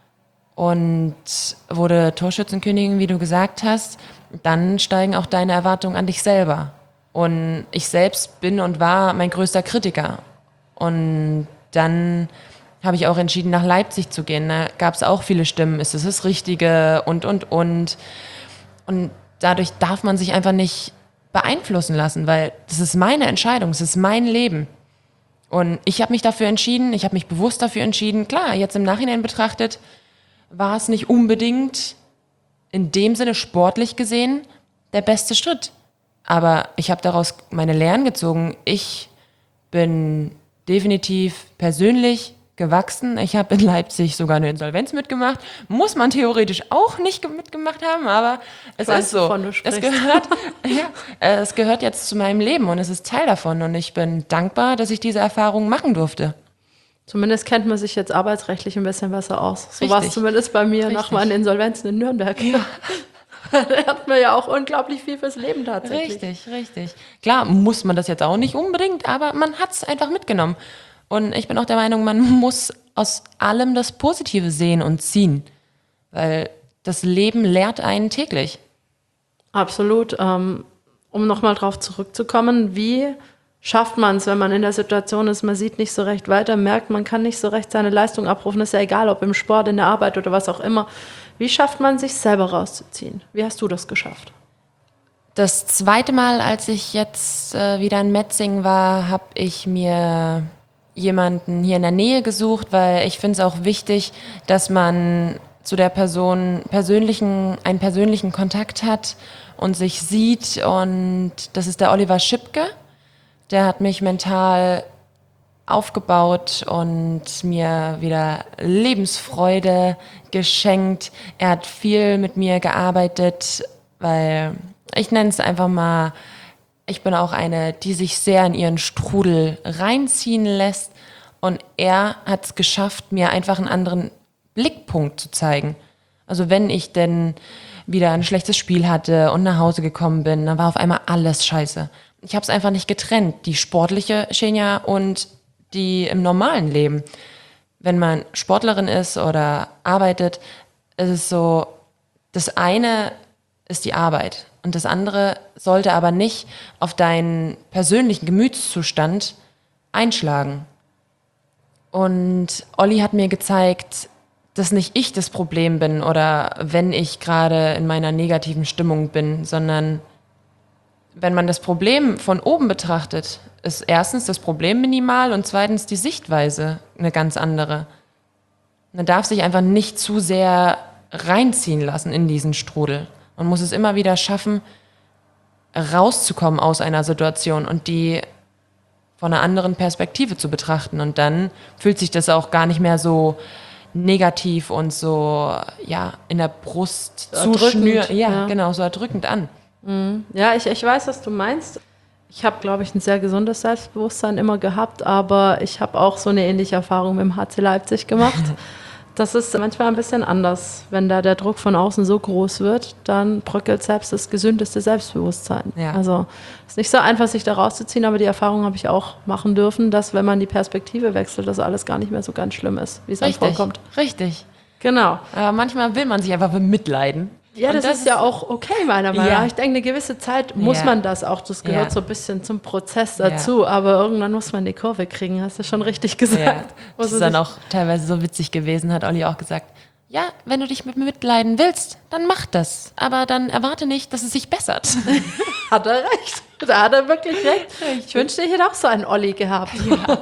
und wurde Torschützenkönigin, wie du gesagt hast. Dann steigen auch deine Erwartungen an dich selber. Und ich selbst bin und war mein größter Kritiker. Und dann habe ich auch entschieden, nach Leipzig zu gehen. Da gab es auch viele Stimmen. Ist es das Richtige? Und, und, und. Und dadurch darf man sich einfach nicht beeinflussen lassen, weil das ist meine Entscheidung, es ist mein Leben. Und ich habe mich dafür entschieden, ich habe mich bewusst dafür entschieden. Klar, jetzt im Nachhinein betrachtet, war es nicht unbedingt in dem Sinne sportlich gesehen der beste Schritt. Aber ich habe daraus meine Lehren gezogen. Ich bin definitiv persönlich gewachsen. Ich habe in Leipzig sogar eine Insolvenz mitgemacht. Muss man theoretisch auch nicht ge- mitgemacht haben, aber es weiß, ist so. wovon du Es sprichst. gehört, ja, äh, es gehört jetzt zu meinem Leben und es ist Teil davon. Und ich bin dankbar, dass ich diese Erfahrung machen durfte. Zumindest kennt man sich jetzt arbeitsrechtlich ein bisschen besser aus. So war es Richtig. zumindest bei mir nach Richtig. meinen Insolvenzen in Nürnberg. Da lernt man ja auch unglaublich viel fürs Leben tatsächlich. Richtig, richtig. Klar muss man das jetzt auch nicht unbedingt, aber man hat es einfach mitgenommen. Und ich bin auch der Meinung, man muss aus allem das Positive sehen und ziehen. Weil das Leben lehrt einen täglich. Absolut. Ähm, um nochmal drauf zurückzukommen, wie schafft man es, wenn man in der Situation ist, man sieht nicht so recht weiter, merkt, man kann nicht so recht seine Leistung abrufen, ist ja egal, ob im Sport, in der Arbeit oder was auch immer. Wie schafft man sich selber rauszuziehen? Wie hast du das geschafft? Das zweite Mal, als ich jetzt äh, wieder in Metzing war, habe ich mir jemanden hier in der Nähe gesucht, weil ich finde es auch wichtig, dass man zu der Person persönlichen, einen persönlichen Kontakt hat und sich sieht. Und das ist der Oliver Schipke. Der hat mich mental aufgebaut und mir wieder Lebensfreude geschenkt. Er hat viel mit mir gearbeitet, weil ich nenne es einfach mal, ich bin auch eine, die sich sehr in ihren Strudel reinziehen lässt. Und er hat es geschafft, mir einfach einen anderen Blickpunkt zu zeigen. Also wenn ich denn wieder ein schlechtes Spiel hatte und nach Hause gekommen bin, dann war auf einmal alles scheiße. Ich habe es einfach nicht getrennt, die sportliche Xenia und die im normalen Leben. Wenn man Sportlerin ist oder arbeitet, ist es so, das eine ist die Arbeit und das andere sollte aber nicht auf deinen persönlichen Gemütszustand einschlagen. Und Olli hat mir gezeigt, dass nicht ich das Problem bin oder wenn ich gerade in meiner negativen Stimmung bin, sondern wenn man das Problem von oben betrachtet, ist erstens das Problem minimal und zweitens die Sichtweise eine ganz andere. Man darf sich einfach nicht zu sehr reinziehen lassen in diesen Strudel. Man muss es immer wieder schaffen, rauszukommen aus einer Situation und die von einer anderen Perspektive zu betrachten. Und dann fühlt sich das auch gar nicht mehr so negativ und so ja in der Brust So zuschnür, erdrückend, ja, ja. genau, so erdrückend an. Ja, ich, ich weiß, was du meinst. Ich habe, glaube ich, ein sehr gesundes Selbstbewusstsein immer gehabt, aber ich habe auch so eine ähnliche Erfahrung mit dem H C Leipzig gemacht. Das ist manchmal ein bisschen anders. Wenn da der Druck von außen so groß wird, dann bröckelt selbst das gesündeste Selbstbewusstsein. Ja. Also es ist nicht so einfach, sich da rauszuziehen, aber die Erfahrung habe ich auch machen dürfen, dass wenn man die Perspektive wechselt, dass alles gar nicht mehr so ganz schlimm ist, wie es dann Richtig, vorkommt. richtig. Genau. Aber manchmal will man sich einfach bemitleiden. Ja, Und das, ist ja auch okay, meiner Meinung Ja. nach. Ich denke, eine gewisse Zeit muss Ja. man das auch. Das gehört Ja. so ein bisschen zum Prozess dazu. Aber irgendwann muss man die Kurve kriegen, hast du schon richtig gesagt. Ja, Muss das ist man dann sich- auch teilweise so witzig gewesen, hat Olli auch gesagt, ja, wenn du dich mit mir mitleiden willst, dann mach das. Aber dann erwarte nicht, dass es sich bessert. Hat er recht. Da hat er wirklich recht. Ich wünschte, ich hätte auch so einen Olli gehabt.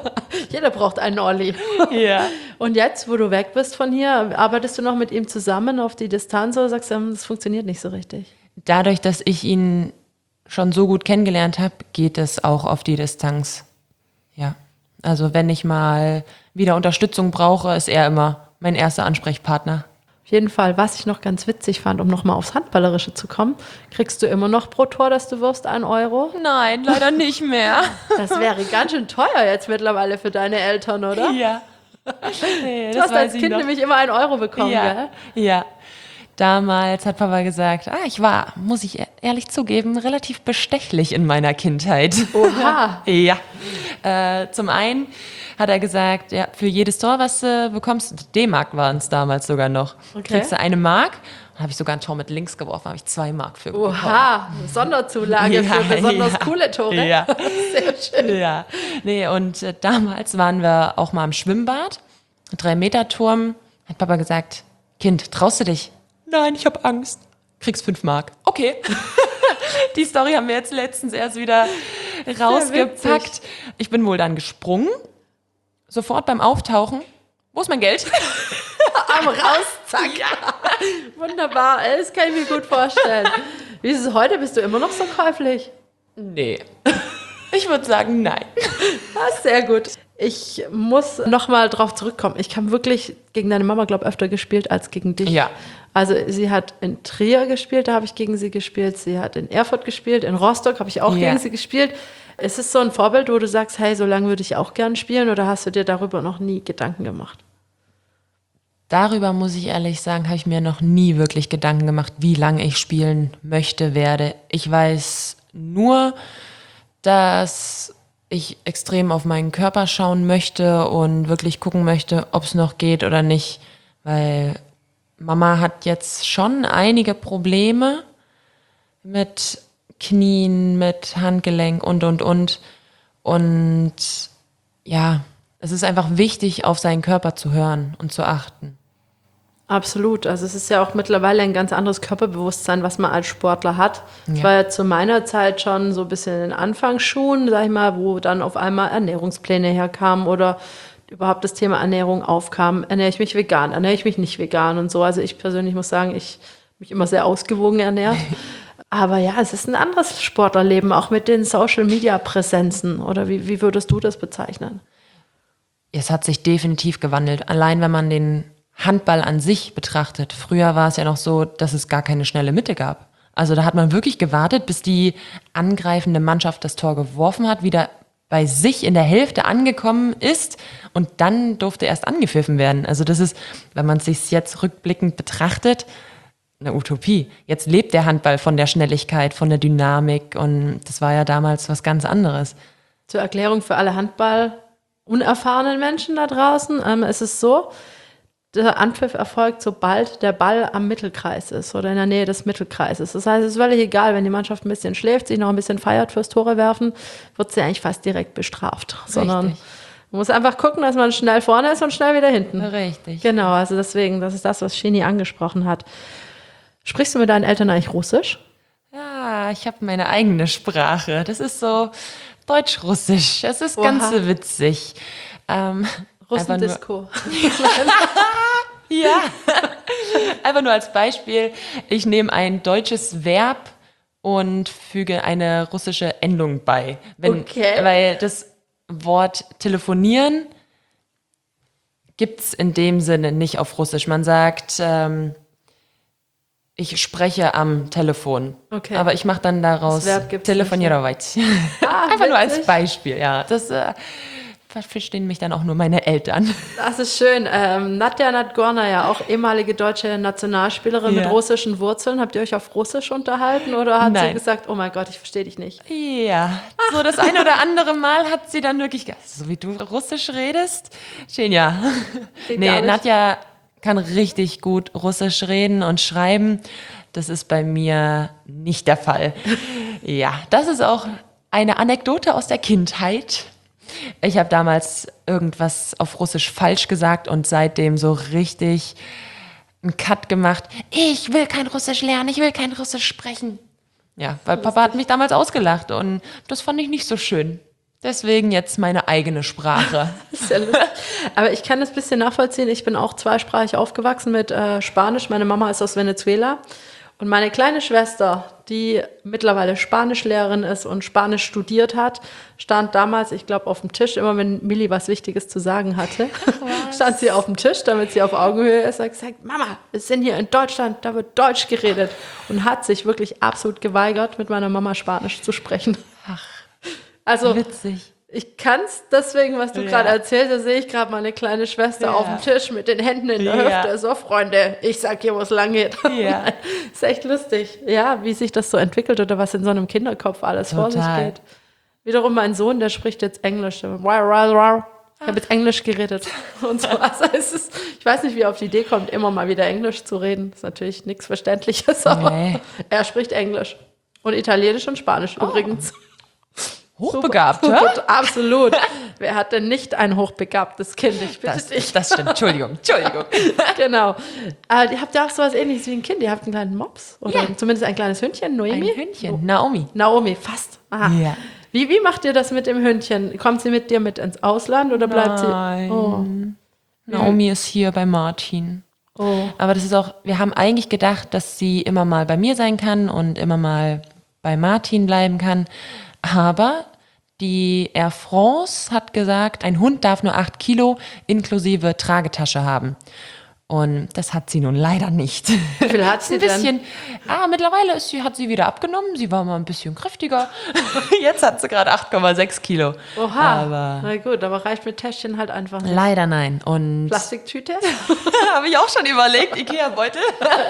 Jeder braucht einen Olli. Ja. Und jetzt, wo du weg bist von hier, arbeitest du noch mit ihm zusammen auf die Distanz oder sagst du, das funktioniert nicht so richtig? Dadurch, dass ich ihn schon so gut kennengelernt habe, geht es auch auf die Distanz. Ja. Also wenn ich mal wieder Unterstützung brauche, ist er immer mein erster Ansprechpartner. Auf jeden Fall, was ich noch ganz witzig fand, um nochmal aufs Handballerische zu kommen, kriegst du immer noch pro Tor, dass du wirst, einen Euro? Nein, leider nicht mehr. Das wäre ganz schön teuer jetzt mittlerweile für deine Eltern, oder? Ja. Nee, Du hast als Kind nämlich immer einen Euro bekommen, ja. gell? Ja. Damals hat Papa gesagt, ah, ich war, muss ich ehrlich zugeben, relativ bestechlich in meiner Kindheit. Oha. Ja. Äh, zum einen hat er gesagt, ja, für jedes Tor, was du bekommst, D-Mark waren es damals sogar noch, Okay. kriegst du eine Mark. Dann habe ich sogar ein Tor mit links geworfen, habe ich zwei Mark für bekommen. Oha, Sonderzulage für besonders ja. coole Tore. Ja. Sehr schön. Ja, nee, und äh, damals waren wir auch mal im Schwimmbad, Drei-Meter-Turm, hat Papa gesagt, Kind, traust du dich? Nein, ich habe Angst. Kriegst fünf Mark. Okay. Die Story haben wir jetzt letztens erst wieder rausgepackt. witzig. Ich bin wohl dann gesprungen, sofort beim Auftauchen. Wo ist mein Geld? Arm raus, zack. Wunderbar, ey, das kann ich mir gut vorstellen. Wie ist es heute? Bist du immer noch so käuflich? Nee. Ich würde sagen, nein. Ah, sehr gut. Ich muss nochmal drauf zurückkommen. Ich habe wirklich gegen deine Mama, glaube ich, öfter gespielt als gegen dich. Ja. Also sie hat in Trier gespielt, da habe ich gegen sie gespielt. Sie hat in Erfurt gespielt, in Rostock habe ich auch Ja. gegen sie gespielt. Ist es so ein Vorbild, wo du sagst, hey, so lange würde ich auch gern spielen, oder hast du dir darüber noch nie Gedanken gemacht? Darüber muss ich ehrlich sagen, habe ich mir noch nie wirklich Gedanken gemacht, wie lange ich spielen möchte, werde. Ich weiß nur, dass ich extrem auf meinen Körper schauen möchte und wirklich gucken möchte, ob es noch geht oder nicht. Weil Mama hat jetzt schon einige Probleme mit Knien, mit Handgelenk und, und, und. Und ja, es ist einfach wichtig, auf seinen Körper zu hören und zu achten. Absolut. Also es ist ja auch mittlerweile ein ganz anderes Körperbewusstsein, was man als Sportler hat. Es Ja. war ja zu meiner Zeit schon so ein bisschen in den Anfangsschuhen, sag ich mal, wo dann auf einmal Ernährungspläne herkamen oder überhaupt das Thema Ernährung aufkam. Ernähre ich mich vegan, ernähre ich mich nicht vegan und so. Also ich persönlich muss sagen, ich mich immer sehr ausgewogen ernährt. Aber ja, es ist ein anderes Sportlerleben, auch mit den Social-Media-Präsenzen. Oder wie, wie würdest du das bezeichnen? Es hat sich definitiv gewandelt. Allein wenn man den Handball an sich betrachtet. Früher war es ja noch so, dass es gar keine schnelle Mitte gab. Also da hat man wirklich gewartet, bis die angreifende Mannschaft das Tor geworfen hat, wieder bei sich in der Hälfte angekommen ist und dann durfte erst angepfiffen werden. Also das ist, wenn man es sich jetzt rückblickend betrachtet, eine Utopie. Jetzt lebt der Handball von der Schnelligkeit, von der Dynamik und das war ja damals was ganz anderes. Zur Erklärung für alle Handball-unerfahrenen Menschen da draußen, ähm, ist es so, der Anpfiff erfolgt, sobald der Ball am Mittelkreis ist oder in der Nähe des Mittelkreises. Das heißt, es ist völlig egal, wenn die Mannschaft ein bisschen schläft, sich noch ein bisschen feiert fürs Tore werfen, wird sie eigentlich fast direkt bestraft. Sondern Man muss einfach gucken, dass man schnell vorne ist und schnell wieder hinten. Richtig. Genau, also deswegen, das ist das, was Sheni angesprochen hat. Sprichst du mit deinen Eltern eigentlich Russisch? Ja, ich habe meine eigene Sprache. Das ist so Deutsch-Russisch. Das ist Oha. ganz witzig. Ähm, einfach nur- Russendisco. Ja, einfach nur als Beispiel. Ich nehme ein deutsches Verb und füge eine russische Endung bei. Wenn, Okay. Weil das Wort telefonieren gibt's in dem Sinne nicht auf Russisch. Man sagt, ähm, ich spreche am Telefon. Okay. Aber ich mache dann daraus Das Verb gibt's telefonировать. Ah, Einfach nur als witzig. Beispiel, ja. Das äh, verstehen mich dann auch nur meine Eltern. Das ist schön. Ähm, Nadja Nadgorna, ja auch ehemalige deutsche Nationalspielerin Ja. mit russischen Wurzeln. Habt ihr euch auf Russisch unterhalten oder hat sie Nein. gesagt, oh mein Gott, ich verstehe dich nicht? Ja, so das eine oder andere Mal hat sie dann wirklich gesagt, so wie du Russisch redest. Schön, ja. Geht gar Nee, nicht. Nadja kann richtig gut Russisch reden und schreiben. Das ist bei mir nicht der Fall. Ja, das ist auch eine Anekdote aus der Kindheit. Ich habe damals irgendwas auf Russisch falsch gesagt und seitdem so richtig einen Cut gemacht. Ich will kein Russisch lernen, ich will kein Russisch sprechen. Ja, weil Papa hat mich damals ausgelacht und das fand ich nicht so schön. Deswegen jetzt meine eigene Sprache. Das ist ja lustig. Aber ich kann das ein bisschen nachvollziehen. Ich bin auch zweisprachig aufgewachsen mit äh, Spanisch. Meine Mama ist aus Venezuela. Und meine kleine Schwester, die mittlerweile Spanischlehrerin ist und Spanisch studiert hat, stand damals, ich glaube, auf dem Tisch. Immer wenn Milli was Wichtiges zu sagen hatte, stand sie auf dem Tisch, damit sie auf Augenhöhe ist. Und hat gesagt, Mama, wir sind hier in Deutschland, da wird Deutsch geredet. Und hat sich wirklich absolut geweigert, mit meiner Mama Spanisch zu sprechen. Ach, Also witzig. ich kann's deswegen, was du Ja. gerade erzählst, da sehe ich gerade meine kleine Schwester Ja. auf dem Tisch mit den Händen in der Ja. Hüfte. So, Freunde, ich sag dir, wo es lang geht. Ja. Ist echt lustig. Ja, wie sich das so entwickelt oder was in so einem Kinderkopf alles vor sich Total. geht. Wiederum mein Sohn, der spricht jetzt Englisch. Ich habe jetzt Englisch geredet und so. Also es ist, ich weiß nicht, wie er auf die Idee kommt, immer mal wieder Englisch zu reden. Ist natürlich nichts Verständliches, aber Nee. er spricht Englisch. Und Italienisch und Spanisch übrigens. Hochbegabt, Super. hä? Absolut. Wer hat denn nicht ein hochbegabtes Kind? Ich bitte Das, dich. das stimmt. Entschuldigung, Entschuldigung. Genau. Aber ihr habt ja auch sowas ähnliches wie ein Kind. Ihr habt einen kleinen Mops oder Ja. zumindest ein kleines Hündchen, Ein Noemi. Hündchen, Naomi. Naomi, fast. Aha. Ja. Wie, wie macht ihr das mit dem Hündchen? Kommt sie mit dir mit ins Ausland oder bleibt Nein. sie? Oh. Naomi ist hier bei Martin. Oh. Aber das ist auch, wir haben eigentlich gedacht, dass sie immer mal bei mir sein kann und immer mal bei Martin bleiben kann. Aber die Air France hat gesagt, ein Hund darf nur acht Kilo inklusive Tragetasche haben. Und das hat sie nun leider nicht. Wie viel hat sie Ein denn? bisschen. Ah, mittlerweile ist sie, hat sie wieder abgenommen. Sie war mal ein bisschen kräftiger. Jetzt hat sie gerade acht Komma sechs Kilo. Oha. Aber Na gut, aber reicht mit Täschchen halt einfach nicht. leider nein. Und Plastiktüte? habe ich auch schon überlegt, Ikea-Beutel.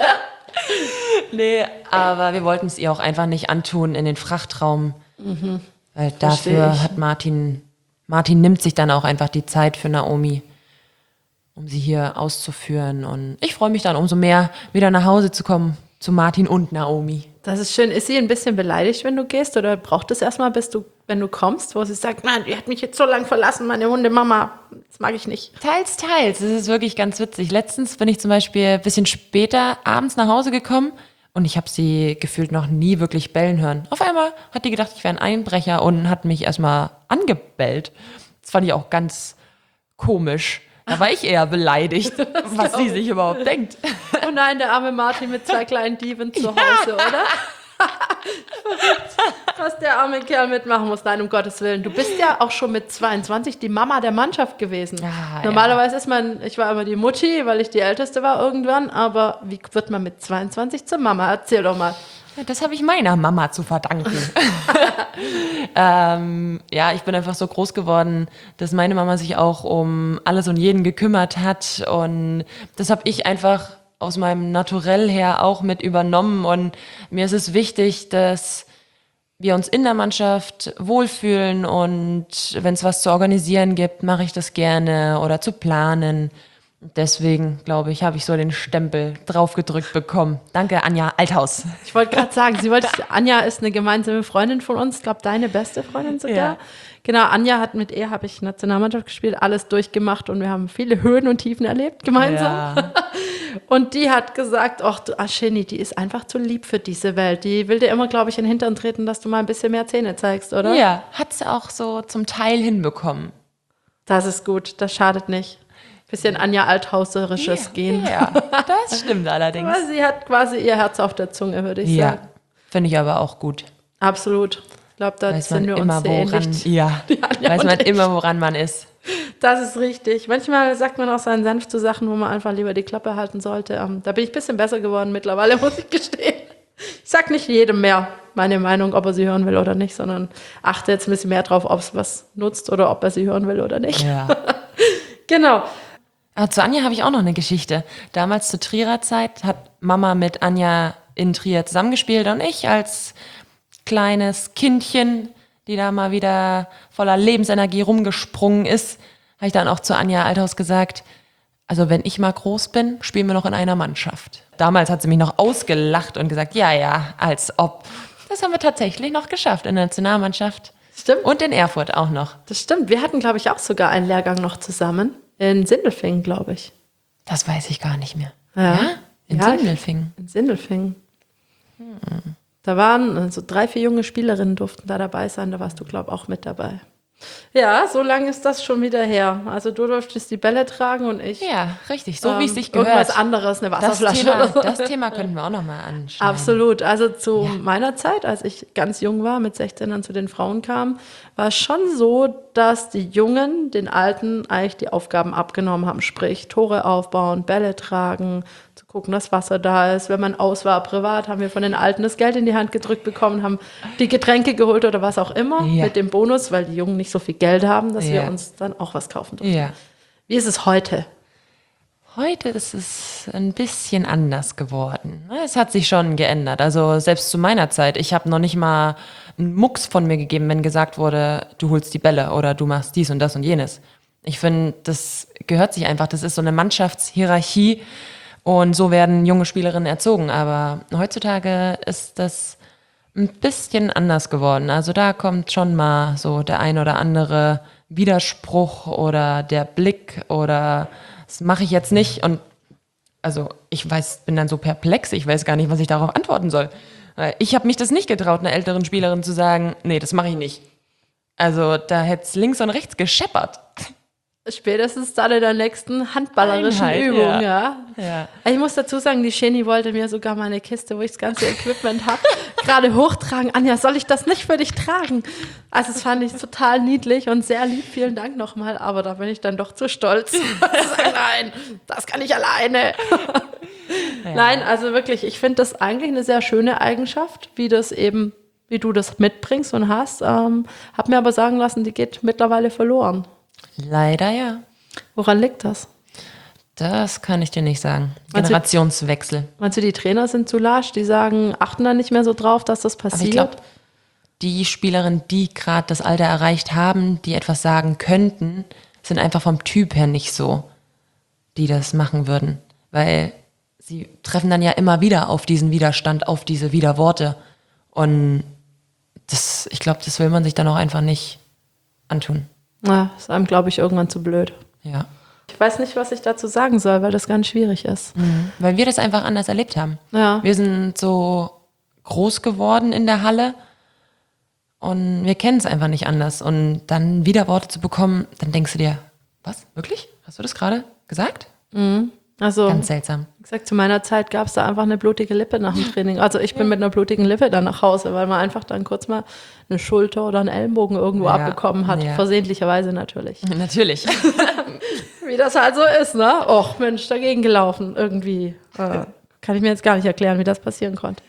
Nee, aber wir wollten es ihr auch einfach nicht antun in den Frachtraum. Weil Versteh dafür ich. hat Martin, Martin nimmt sich dann auch einfach die Zeit für Naomi, um sie hier auszuführen. Und ich freue mich dann umso mehr, wieder nach Hause zu kommen zu Martin und Naomi. Das ist schön. Ist sie ein bisschen beleidigt, wenn du gehst? Oder braucht es erstmal, bis du, wenn du kommst, wo sie sagt, Mann, die hat mich jetzt so lange verlassen, meine Hundemama. Das mag ich nicht. Teils, teils. Das ist wirklich ganz witzig. Letztens bin ich zum Beispiel ein bisschen später abends nach Hause gekommen und ich habe sie gefühlt noch nie wirklich bellen hören. Auf einmal hat die gedacht, ich wäre ein Einbrecher und hat mich erstmal angebellt. Das fand ich auch ganz komisch. Da war ich eher beleidigt, was sie sich überhaupt denkt. Oh nein, der arme Martin mit zwei kleinen Dieven zu Hause, oder? Verrückt, was der arme Kerl mitmachen muss. Nein, um Gottes Willen. Du bist ja auch schon mit zweiundzwanzig die Mama der Mannschaft gewesen. Ah, Normalerweise ist man, ich war immer die Mutti, weil ich die Älteste war irgendwann, aber wie wird man mit zweiundzwanzig zur Mama? Erzähl doch mal. Ja, das habe ich meiner Mama zu verdanken. ähm, ja, ich bin einfach so groß geworden, dass meine Mama sich auch um alles und jeden gekümmert hat. Und das habe ich einfach aus meinem Naturell her auch mit übernommen. Und mir ist es wichtig, dass wir uns in der Mannschaft wohlfühlen. Und wenn es was zu organisieren gibt, mache ich das gerne oder zu planen. Deswegen, glaube ich, habe ich so den Stempel draufgedrückt bekommen. Danke, Anja Althaus. Ich wollte gerade sagen, sie wollte, Anja ist eine gemeinsame Freundin von uns, ich glaube, deine beste Freundin sogar. Ja. Genau, Anja hat mit ihr, habe ich Nationalmannschaft gespielt, alles durchgemacht und wir haben viele Höhen und Tiefen erlebt gemeinsam. Ja. Und die hat gesagt, ach du Ascheni, die ist einfach zu lieb für diese Welt. Die will dir immer, glaube ich, in den Hintern treten, dass du mal ein bisschen mehr Zähne zeigst, oder? Ja, hat sie auch so zum Teil hinbekommen. Das ist gut, das schadet nicht. Bisschen Anja Althauserisches Ja, gehen. Ja, das stimmt allerdings. Aber sie hat quasi ihr Herz auf der Zunge, würde ich Ja, sagen. finde ich aber auch gut. Absolut. Ich glaube, da Weiß sind man wir immer, uns sehr woran, ähnlich. ja, Die Anja weiß und man ich. immer, woran man ist. Das ist richtig. Manchmal sagt man auch seinen Senf zu Sachen, wo man einfach lieber die Klappe halten sollte. Ähm, da bin ich ein bisschen besser geworden mittlerweile, muss ich gestehen. Ich sag nicht jedem mehr meine Meinung, ob er sie hören will oder nicht, sondern achte jetzt ein bisschen mehr drauf, ob es was nutzt oder ob er sie hören will oder nicht. Ja. Genau. Aber zu Anja habe ich auch noch eine Geschichte. Damals zur Trierer Zeit hat Mama mit Anja in Trier zusammengespielt und ich als kleines Kindchen, die da mal wieder voller Lebensenergie rumgesprungen ist, habe ich dann auch zu Anja Althaus gesagt, also wenn ich mal groß bin, spielen wir noch in einer Mannschaft. Damals hat sie mich noch ausgelacht und gesagt, ja, ja, als ob. Das haben wir tatsächlich noch geschafft in der Nationalmannschaft. Stimmt. Und in Erfurt auch noch. Das stimmt. Wir hatten, glaube ich, auch sogar einen Lehrgang noch zusammen. In Sindelfingen, glaube ich. Das weiß ich gar nicht mehr. Ja. In Ja, Sindelfingen. In Sindelfingen. Da waren so also drei, vier junge Spielerinnen durften da dabei sein. Da warst du, glaube ich, auch mit dabei. Ja, so lange ist das schon wieder her. Also du durftest die Bälle tragen und ich Ja, richtig, so wie es ähm, sich gehört. irgendwas anderes, eine Das Wasserflasche Thema, oder so. das Thema könnten wir auch nochmal anschauen. Absolut. Also zu meiner Zeit, als ich ganz jung war, mit sechzehn dann zu den Frauen kam, war es schon so, dass die Jungen den Alten eigentlich die Aufgaben abgenommen haben. Sprich, Tore aufbauen, Bälle tragen, zu gucken, dass Wasser da ist. Wenn man aus war, privat, haben wir von den Alten das Geld in die Hand gedrückt bekommen, haben die Getränke geholt oder was auch immer Ja. mit dem Bonus, weil die Jungen nicht so viel Geld haben, dass Ja. wir uns dann auch was kaufen durften. Ja. Wie ist es heute? Heute ist es ein bisschen anders geworden. Es hat sich schon geändert. Also selbst zu meiner Zeit, ich habe noch nicht mal einen Mucks von mir gegeben, wenn gesagt wurde, du holst die Bälle oder du machst dies und das und jenes. Ich finde, das gehört sich einfach. Das ist so eine Mannschaftshierarchie und so werden junge Spielerinnen erzogen. Aber heutzutage ist das ein bisschen anders geworden. Also da kommt schon mal so der ein oder andere Widerspruch oder der Blick oder das mache ich jetzt nicht. Und also ich weiß, bin dann so perplex, ich weiß gar nicht, was ich darauf antworten soll. Weil ich habe mich das nicht getraut, einer älteren Spielerin zu sagen, nee, das mache ich nicht. Also da hätte es links und rechts gescheppert. Spätestens dann in der nächsten handballerischen Einheit, Übung, ja. ja. Ja. Ich muss dazu sagen, die Sheni wollte mir sogar meine Kiste, wo ich das ganze Equipment habe, gerade hochtragen. Anja, soll ich das nicht für dich tragen? Also das fand ich total niedlich und sehr lieb. Vielen Dank nochmal, aber da bin ich dann doch zu stolz. Nein, das kann ich alleine. Ja. Nein, also wirklich, ich finde das eigentlich eine sehr schöne Eigenschaft, wie das eben, wie du das mitbringst und hast. Ähm, hab mir aber sagen lassen, die geht mittlerweile verloren. Leider ja. Woran liegt das? Das kann ich dir nicht sagen. Meinst du- Generationswechsel. Meinst du, die Trainer sind zu lasch? Die sagen, achten da nicht mehr so drauf, dass das Aber passiert? ich glaube, die Spielerinnen, die gerade das Alter erreicht haben, die etwas sagen könnten, sind einfach vom Typ her nicht so, die das machen würden. Weil sie treffen dann ja immer wieder auf diesen Widerstand, auf diese Widerworte. Und das, ich glaube, das will man sich dann auch einfach nicht antun. Na, ist einem, glaube ich, irgendwann zu blöd. Ja. Ich weiß nicht, was ich dazu sagen soll, weil das ganz schwierig ist. Weil wir das einfach anders erlebt haben. Ja. Wir sind so groß geworden in der Halle und wir kennen es einfach nicht anders. Und dann wieder Worte zu bekommen, dann denkst du dir, was, wirklich? Hast du das gerade gesagt? Also, Ganz seltsam. wie gesagt, zu meiner Zeit gab es da einfach eine blutige Lippe nach dem Training. Also ich bin mit einer blutigen Lippe dann nach Hause, weil man einfach dann kurz mal eine Schulter oder einen Ellenbogen irgendwo Ja. abbekommen hat. Ja. Versehentlicherweise natürlich. Natürlich. Wie das halt so ist, ne? Och, Mensch, dagegen gelaufen. Irgendwie. Äh, kann ich mir jetzt gar nicht erklären, wie das passieren konnte.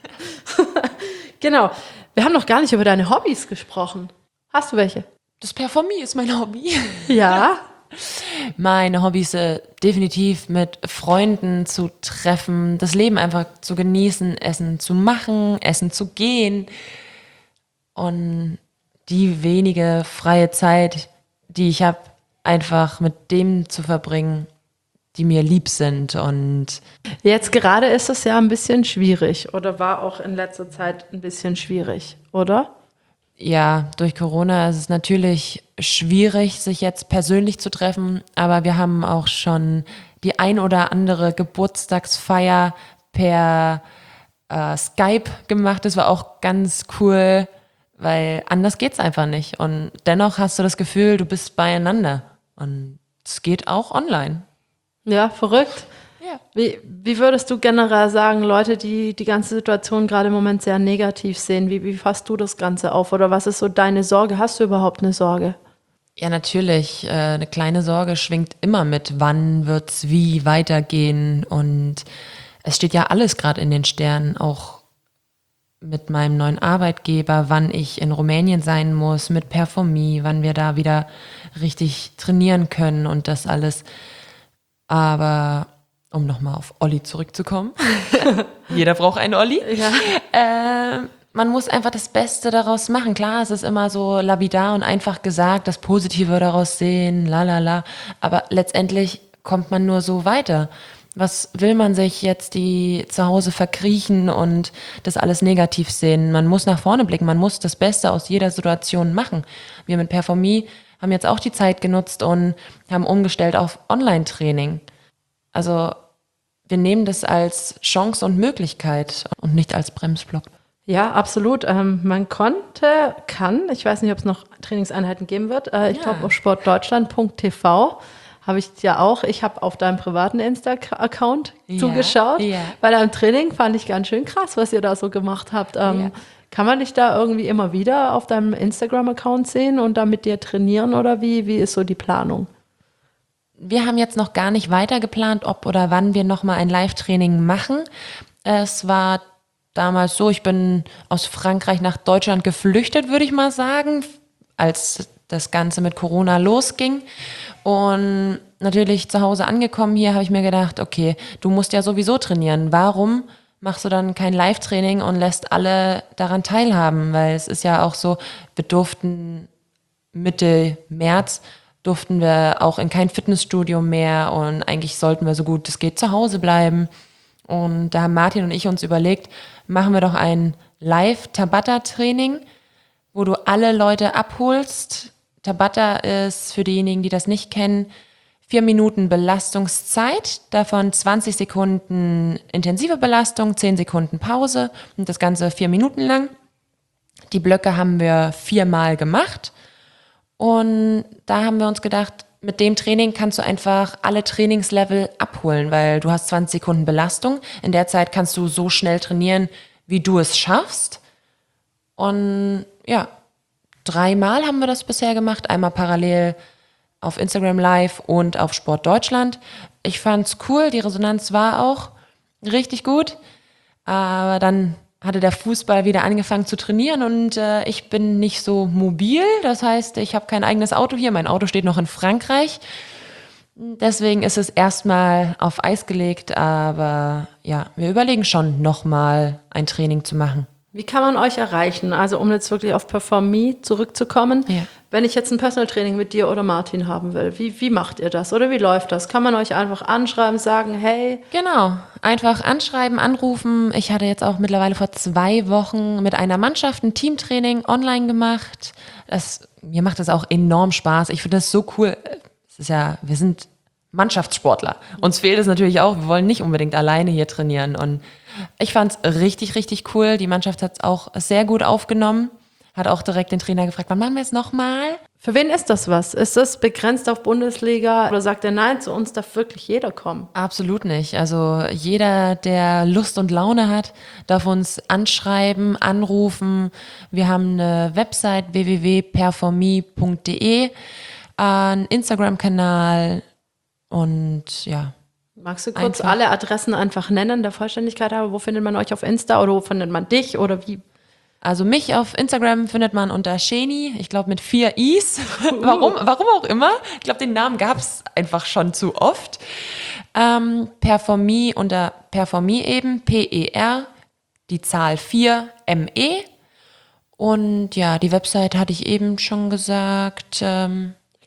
Genau. Wir haben noch gar nicht über deine Hobbys gesprochen. Hast du welche? Das Performie ist mein Hobby. Ja. Meine Hobbys äh, definitiv mit Freunden zu treffen, das Leben einfach zu genießen, Essen zu machen, Essen zu gehen und die wenige freie Zeit, die ich habe, einfach mit dem zu verbringen, die mir lieb sind. Und Jetzt gerade ist es ja ein bisschen schwierig oder war auch in letzter Zeit ein bisschen schwierig, oder? ja, durch Corona ist es natürlich schwierig, sich jetzt persönlich zu treffen, aber wir haben auch schon die ein oder andere Geburtstagsfeier per äh, Skype gemacht. Das war auch ganz cool, weil anders geht's einfach nicht. Und dennoch hast du das Gefühl, du bist beieinander. Und es geht auch online. Ja, verrückt. Ja. Wie, wie würdest du generell sagen, Leute, die die ganze Situation gerade im Moment sehr negativ sehen, wie, wie fasst du das Ganze auf? Oder was ist so deine Sorge? Hast du überhaupt eine Sorge? Ja, natürlich. Äh, eine kleine Sorge schwingt immer mit. Wann wird's wie weitergehen? Und es steht ja alles gerade in den Sternen, auch mit meinem neuen Arbeitgeber, wann ich in Rumänien sein muss, mit Performie, wann wir da wieder richtig trainieren können und das alles. Aber um nochmal auf Olli zurückzukommen, jeder braucht einen Olli. Ja. Äh, man muss einfach das Beste daraus machen. Klar, es ist immer so lapidar und einfach gesagt, das Positive daraus sehen, la la la. Aber letztendlich kommt man nur so weiter. Was will man sich jetzt die zu Hause verkriechen und das alles negativ sehen? Man muss nach vorne blicken, man muss das Beste aus jeder Situation machen. Wir mit Performie haben jetzt auch die Zeit genutzt und haben umgestellt auf Online-Training. Also wir nehmen das als Chance und Möglichkeit und nicht als Bremsblock. Ja, absolut. Ähm, man konnte, kann, ich weiß nicht, ob es noch Trainingseinheiten geben wird. Äh, ich Ja. glaube, auf sportdeutschland punkt t v habe ich ja auch. Ich habe auf deinem privaten Insta-Account Ja, zugeschaut. ja. Bei deinem Training fand ich ganz schön krass, was ihr da so gemacht habt. Ähm, Ja. Kann man dich da irgendwie immer wieder auf deinem Instagram-Account sehen und da mit dir trainieren oder wie? Wie ist so die Planung? Wir haben jetzt noch gar nicht weiter geplant, ob oder wann wir nochmal ein Live-Training machen. Es war damals so, ich bin aus Frankreich nach Deutschland geflüchtet, würde ich mal sagen, als das Ganze mit Corona losging. Und natürlich zu Hause angekommen hier, habe ich mir gedacht, okay, du musst ja sowieso trainieren. Warum machst du dann kein Live-Training und lässt alle daran teilhaben? Weil es ist ja auch so, wir durften Mitte März durften wir auch in kein Fitnessstudio mehr und eigentlich sollten wir so gut es geht zu Hause bleiben. Und da haben Martin und ich uns überlegt, machen wir doch ein Live-Tabata-Training, wo du alle Leute abholst. Tabata ist für diejenigen, die das nicht kennen, vier Minuten Belastungszeit, davon zwanzig Sekunden intensive Belastung, zehn Sekunden Pause und das Ganze vier Minuten lang. Die Blöcke haben wir viermal gemacht. Und da haben wir uns gedacht, mit dem Training kannst du einfach alle Trainingslevel abholen, weil du hast zwanzig Sekunden Belastung. In der Zeit kannst du so schnell trainieren, wie du es schaffst. Und ja, dreimal haben wir das bisher gemacht. Einmal parallel auf Instagram Live und auf Sport Deutschland. Ich fand's cool, die Resonanz war auch richtig gut. Aber dann hatte der Fußball wieder angefangen zu trainieren und äh, ich bin nicht so mobil. Das heißt, ich habe kein eigenes Auto hier. Mein Auto steht noch in Frankreich. Deswegen ist es erstmal auf Eis gelegt. Aber ja, wir überlegen schon, nochmal ein Training zu machen. Wie kann man euch erreichen? Also um jetzt wirklich auf Performie zurückzukommen. Ja. Wenn ich jetzt ein Personal Training mit dir oder Martin haben will, wie, wie macht ihr das oder wie läuft das? Kann man euch einfach anschreiben, sagen, hey? Genau, einfach anschreiben, anrufen. Ich hatte jetzt auch mittlerweile vor zwei Wochen mit einer Mannschaft ein Teamtraining online gemacht. Das, mir macht das auch enorm Spaß. Ich finde das so cool. Es ist ja, wir sind Mannschaftssportler. Uns fehlt es natürlich auch. Wir wollen nicht unbedingt alleine hier trainieren. Und ich fand es richtig, richtig cool. Die Mannschaft hat es auch sehr gut aufgenommen. Hat auch direkt den Trainer gefragt, wann machen wir es nochmal? Für wen ist das was? Ist das begrenzt auf Bundesliga oder sagt er, nein, zu uns darf wirklich jeder kommen? Absolut nicht. Also jeder, der Lust und Laune hat, darf uns anschreiben, anrufen. Wir haben eine Website w w w punkt performie punkt d e, einen Instagram-Kanal und ja. Magst du kurz Einfach. alle Adressen einfach nennen, der Vollständigkeit halber? Wo findet man euch auf Insta oder wo findet man dich oder wie? Also mich auf Instagram findet man unter Sheni, ich glaube mit vier Is. warum, warum auch immer. Ich glaube, den Namen gab es einfach schon zu oft. Ähm, Performie unter Performie eben, P E R, die Zahl vier, M E. Und ja, die Website hatte ich eben schon gesagt. Ähm, Ich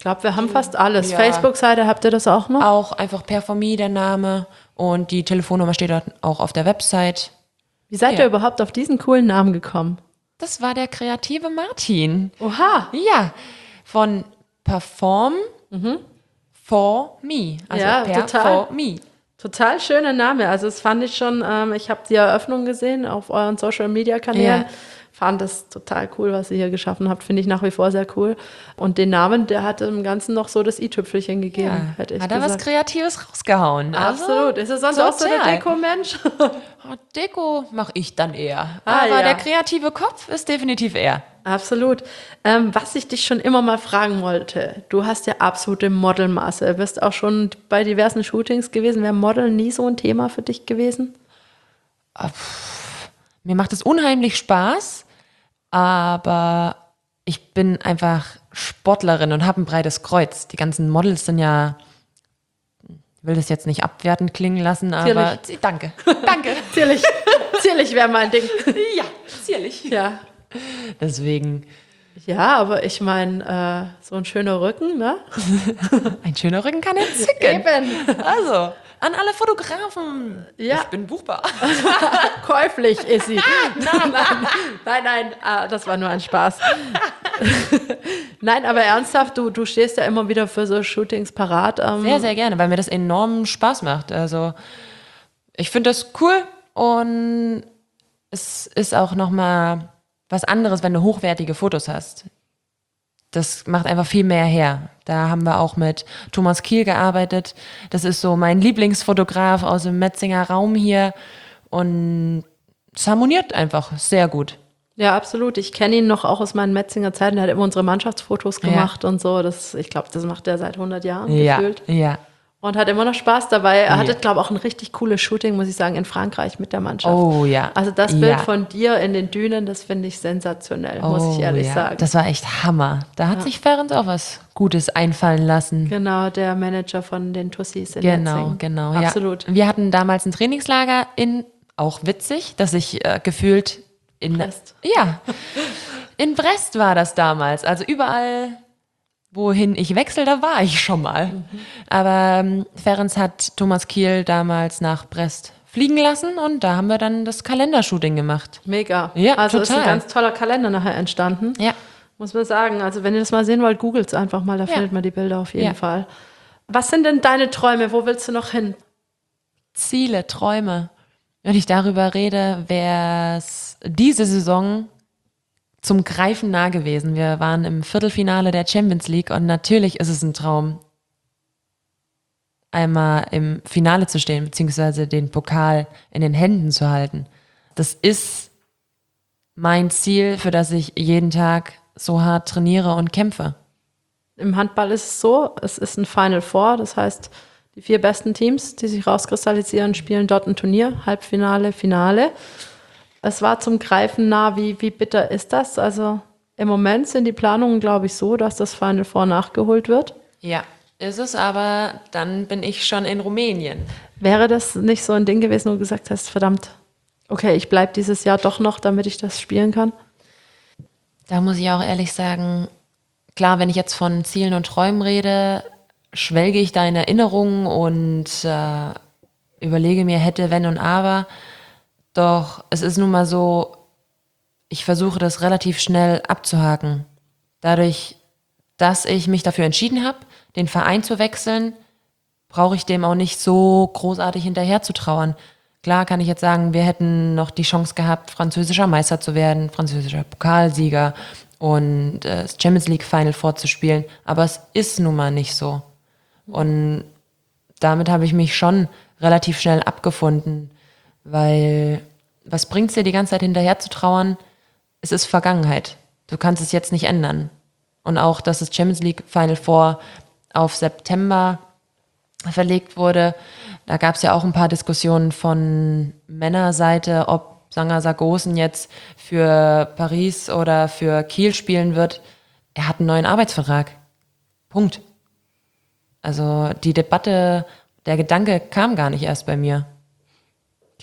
glaube, wir haben fast alles. Ja. Facebook-Seite, habt ihr das auch noch? Auch einfach Performie, der Name. Und die Telefonnummer steht dort auch auf der Website. Wie seid Ja. ihr überhaupt auf diesen coolen Namen gekommen? Das war der kreative Martin. Oha. Ja, von Perform for Me. Also Ja, per total. for me. Total schöner Name. Also das fand ich schon, ähm, ich habe die Eröffnung gesehen auf euren Social-Media-Kanälen. Ja. Fand das total cool, was ihr hier geschaffen habt. Finde ich nach wie vor sehr cool. Und den Namen, der hat dem Ganzen noch so das i-Tüpfelchen gegeben, Ja, hätte ich hat er was gesagt. Kreatives rausgehauen. Also, Absolut. Ist er sonst auch so der sozial. Deko-Mensch? Oh, Deko mache ich dann eher. Ah, Aber ja. der kreative Kopf ist definitiv er. Absolut. Ähm, was ich dich schon immer mal fragen wollte, du hast ja absolute Modelmaße, bist auch schon bei diversen Shootings gewesen. Wäre Model nie so ein Thema für dich gewesen? Mir macht es unheimlich Spaß, aber ich bin einfach Sportlerin und habe ein breites Kreuz. Die ganzen Models sind ja, ich will das jetzt nicht abwertend klingen lassen, aber Zierlich. danke, danke. Zierlich. Zierlich wäre mein Ding. Ja, zierlich. Ja. Deswegen Ja, aber ich meine, äh, so ein schöner Rücken, ne? ein schöner Rücken kann entzücken. Eben. Also, an alle Fotografen, Ja. ich bin buchbar. Käuflich ist sie. nein, nein, nein, nein ah, das war nur ein Spaß. Nein, aber ernsthaft, du, du stehst ja immer wieder für so Shootings parat. Ähm, Sehr, sehr gerne, weil mir das enorm Spaß macht. Also ich finde das cool und es ist auch nochmal was anderes, wenn du hochwertige Fotos hast. Das macht einfach viel mehr her. Da haben wir auch mit Thomas Kiel gearbeitet. Das ist so mein Lieblingsfotograf aus dem Metzinger Raum hier und es harmoniert einfach sehr gut. Ja, absolut. Ich kenne ihn noch auch aus meinen Metzinger Zeiten. Er hat immer unsere Mannschaftsfotos gemacht und so. Das, ich glaube, das macht er seit hundert Jahren Ja, gefühlt. ja. Und hat immer noch Spaß dabei. Er Ja. hatte, glaube ich, auch ein richtig cooles Shooting, muss ich sagen, in Frankreich mit der Mannschaft. Oh ja. Also das Bild Ja. von dir in den Dünen, das finde ich sensationell, muss ich ehrlich Oh, ja. sagen. Das war echt Hammer. Da hat sich Ferenc auch was Gutes einfallen lassen. Genau, der Manager von den Tussis in Genau, Metzingen. genau. Absolut. Ja. Wir hatten damals ein Trainingslager in, auch witzig, dass ich äh, gefühlt in Brest. Ja, in Brest war das damals. Also überall, wohin ich wechsle, da war ich schon mal. Mhm. Aber ähm, Ferenc hat Thomas Kiel damals nach Brest fliegen lassen und da haben wir dann das Kalendershooting gemacht. Mega. Ja, also ist ein total. ganz toller Kalender nachher entstanden. Ja. Muss man sagen. Also wenn ihr das mal sehen wollt, googelt es einfach mal, da findet man die Bilder auf jeden Ja. Fall. Was sind denn deine Träume? Wo willst du noch hin? Ziele, Träume. Wenn ich darüber rede, wäre es diese Saison zum Greifen nah gewesen. Wir waren im Viertelfinale der Champions League und natürlich ist es ein Traum, einmal im Finale zu stehen, beziehungsweise den Pokal in den Händen zu halten. Das ist mein Ziel, für das ich jeden Tag so hart trainiere und kämpfe. Im Handball ist es so, es ist ein Final Four, das heißt, die vier besten Teams, die sich rauskristallisieren, spielen dort ein Turnier, Halbfinale, Finale. Es war zum Greifen nah, wie, wie bitter ist das? Also im Moment sind die Planungen, glaube ich, so, dass das Final Four nachgeholt wird. Ja, ist es, aber dann bin ich schon in Rumänien. Wäre das nicht so ein Ding gewesen, wo du gesagt hast, verdammt, okay, ich bleibe dieses Jahr doch noch, damit ich das spielen kann? Da muss ich auch ehrlich sagen, klar, wenn ich jetzt von Zielen und Träumen rede, schwelge ich da in Erinnerungen und äh, überlege mir, hätte, wenn und aber. Doch es ist nun mal so, ich versuche das relativ schnell abzuhaken. Dadurch, dass ich mich dafür entschieden habe, den Verein zu wechseln, brauche ich dem auch nicht so großartig hinterher zu trauern. Klar kann ich jetzt sagen, wir hätten noch die Chance gehabt, französischer Meister zu werden, französischer Pokalsieger und äh, das Champions League Final vorzuspielen, aber es ist nun mal nicht so. Und damit habe ich mich schon relativ schnell abgefunden, weil was bringt es dir, die ganze Zeit hinterher zu trauern? Es ist Vergangenheit. Du kannst es jetzt nicht ändern. Und auch, dass das Champions League Final Four auf September verlegt wurde, da gab es ja auch ein paar Diskussionen von Männerseite, ob Sanger Sargosen jetzt für Paris oder für Kiel spielen wird. Er hat einen neuen Arbeitsvertrag. Punkt. Also die Debatte, der Gedanke kam gar nicht erst bei mir.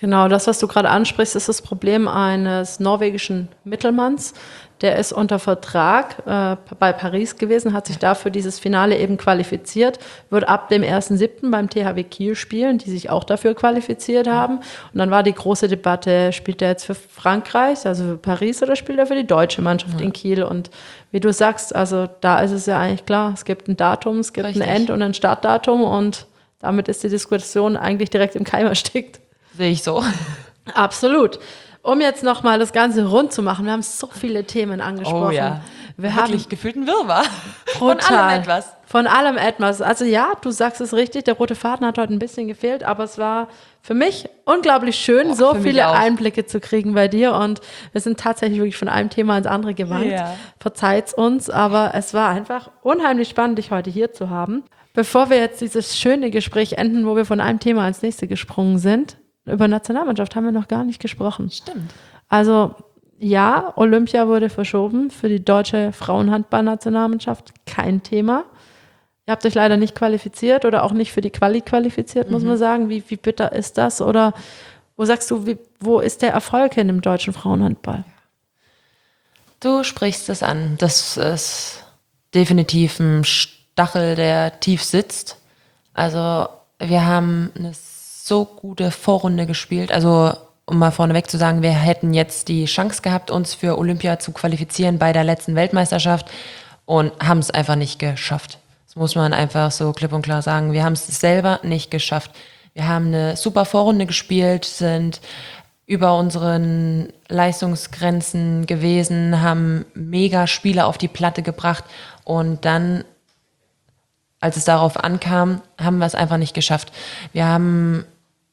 Genau, das, was du gerade ansprichst, ist das Problem eines norwegischen Mittelmanns. Der ist unter Vertrag äh, bei Paris gewesen, hat sich dafür dieses Finale eben qualifiziert, wird ab dem ersten siebten beim T H W Kiel spielen, die sich auch dafür qualifiziert haben. Und dann war die große Debatte, spielt er jetzt für Frankreich, also für Paris, oder spielt er für die deutsche Mannschaft ja. in Kiel? Und wie du sagst, also da ist es ja eigentlich klar, es gibt ein Datum, es gibt Richtig. ein End- und ein Startdatum und damit ist die Diskussion eigentlich direkt im Keim erstickt. Sehe ich so. Absolut. Um jetzt nochmal das Ganze rund zu machen, wir haben so viele Themen angesprochen. Oh ja, wir wirklich haben gefühlt ein Wirrwarr. Von allem etwas. Von allem etwas. Also ja, du sagst es richtig, der rote Faden hat heute ein bisschen gefehlt, aber es war für mich unglaublich schön, oh, so viele Einblicke zu kriegen bei dir und wir sind tatsächlich wirklich von einem Thema ins andere gewandt. Ja. Verzeiht's uns, aber es war einfach unheimlich spannend, dich heute hier zu haben. Bevor wir jetzt dieses schöne Gespräch enden, wo wir von einem Thema ins nächste gesprungen sind, über Nationalmannschaft haben wir noch gar nicht gesprochen. Stimmt. Also ja, Olympia wurde verschoben für die deutsche Frauenhandball-Nationalmannschaft. Kein Thema. Ihr habt euch leider nicht qualifiziert oder auch nicht für die Quali qualifiziert, mhm. muss man sagen. Wie, wie bitter ist das? Oder wo sagst du, wie, wo ist der Erfolg in dem deutschen Frauenhandball? Du sprichst es an. Das ist definitiv ein Stachel, der tief sitzt. Also wir haben eine so gute Vorrunde gespielt. Also um mal vorneweg zu sagen, wir hätten jetzt die Chance gehabt, uns für Olympia zu qualifizieren bei der letzten Weltmeisterschaft und haben es einfach nicht geschafft. Das muss man einfach so klipp und klar sagen. Wir haben es selber nicht geschafft. Wir haben eine super Vorrunde gespielt, sind über unseren Leistungsgrenzen gewesen, haben mega Spiele auf die Platte gebracht und dann, als es darauf ankam, haben wir es einfach nicht geschafft. Wir haben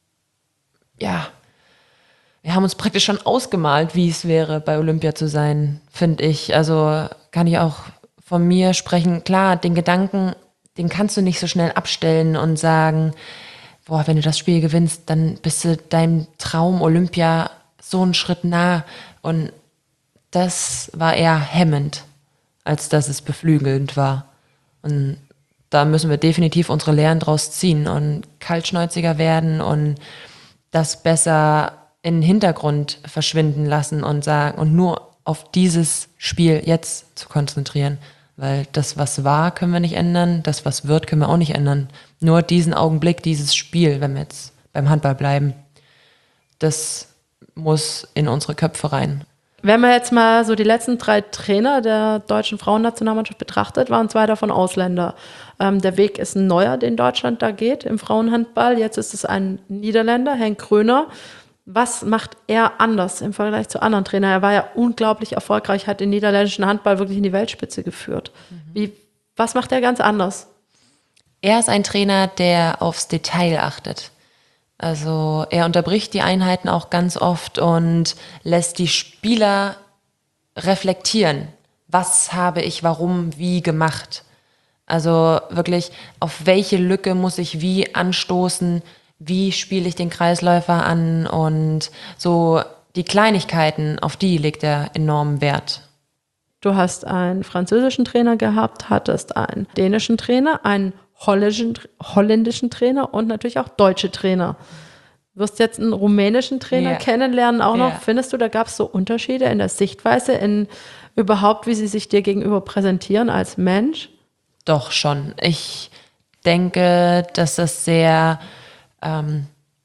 ja, wir haben uns praktisch schon ausgemalt, wie es wäre, bei Olympia zu sein, finde ich. Also kann ich auch von mir sprechen. Klar, den Gedanken, den kannst du nicht so schnell abstellen und sagen, boah, wenn du das Spiel gewinnst, dann bist du deinem Traum Olympia so einen Schritt nah. Und das war eher hemmend, als dass es beflügelnd war. Und da müssen wir definitiv unsere Lehren draus ziehen und kaltschnäuziger werden und das besser in den Hintergrund verschwinden lassen und sagen und nur auf dieses Spiel jetzt zu konzentrieren. Weil das, was war, können wir nicht ändern, das, was wird, können wir auch nicht ändern. Nur diesen Augenblick, dieses Spiel, wenn wir jetzt beim Handball bleiben, das muss in unsere Köpfe rein. Wenn man jetzt mal so die letzten drei Trainer der deutschen Frauennationalmannschaft betrachtet, waren zwei davon Ausländer. Ähm, der Weg ist ein neuer, den Deutschland da geht im Frauenhandball. Jetzt ist es ein Niederländer, Henk Gröner. Was macht er anders im Vergleich zu anderen Trainern? Er war ja unglaublich erfolgreich, hat den niederländischen Handball wirklich in die Weltspitze geführt. Mhm. Wie, was macht er ganz anders? Er ist ein Trainer, der aufs Detail achtet. Also er unterbricht die Einheiten auch ganz oft und lässt die Spieler reflektieren. Was habe ich, warum, wie gemacht? Also wirklich, auf welche Lücke muss ich wie anstoßen? Wie spiele ich den Kreisläufer an? Und so die Kleinigkeiten, auf die legt er enormen Wert. Du hast einen französischen Trainer gehabt, hattest einen dänischen Trainer, einen holländischen, holländischen Trainer und natürlich auch deutsche Trainer. Du wirst jetzt einen rumänischen Trainer ja. kennenlernen auch noch. Ja. Findest du, da gab es so Unterschiede in der Sichtweise, in überhaupt, wie sie sich dir gegenüber präsentieren als Mensch? Doch schon. Ich denke, dass das sehr ähm,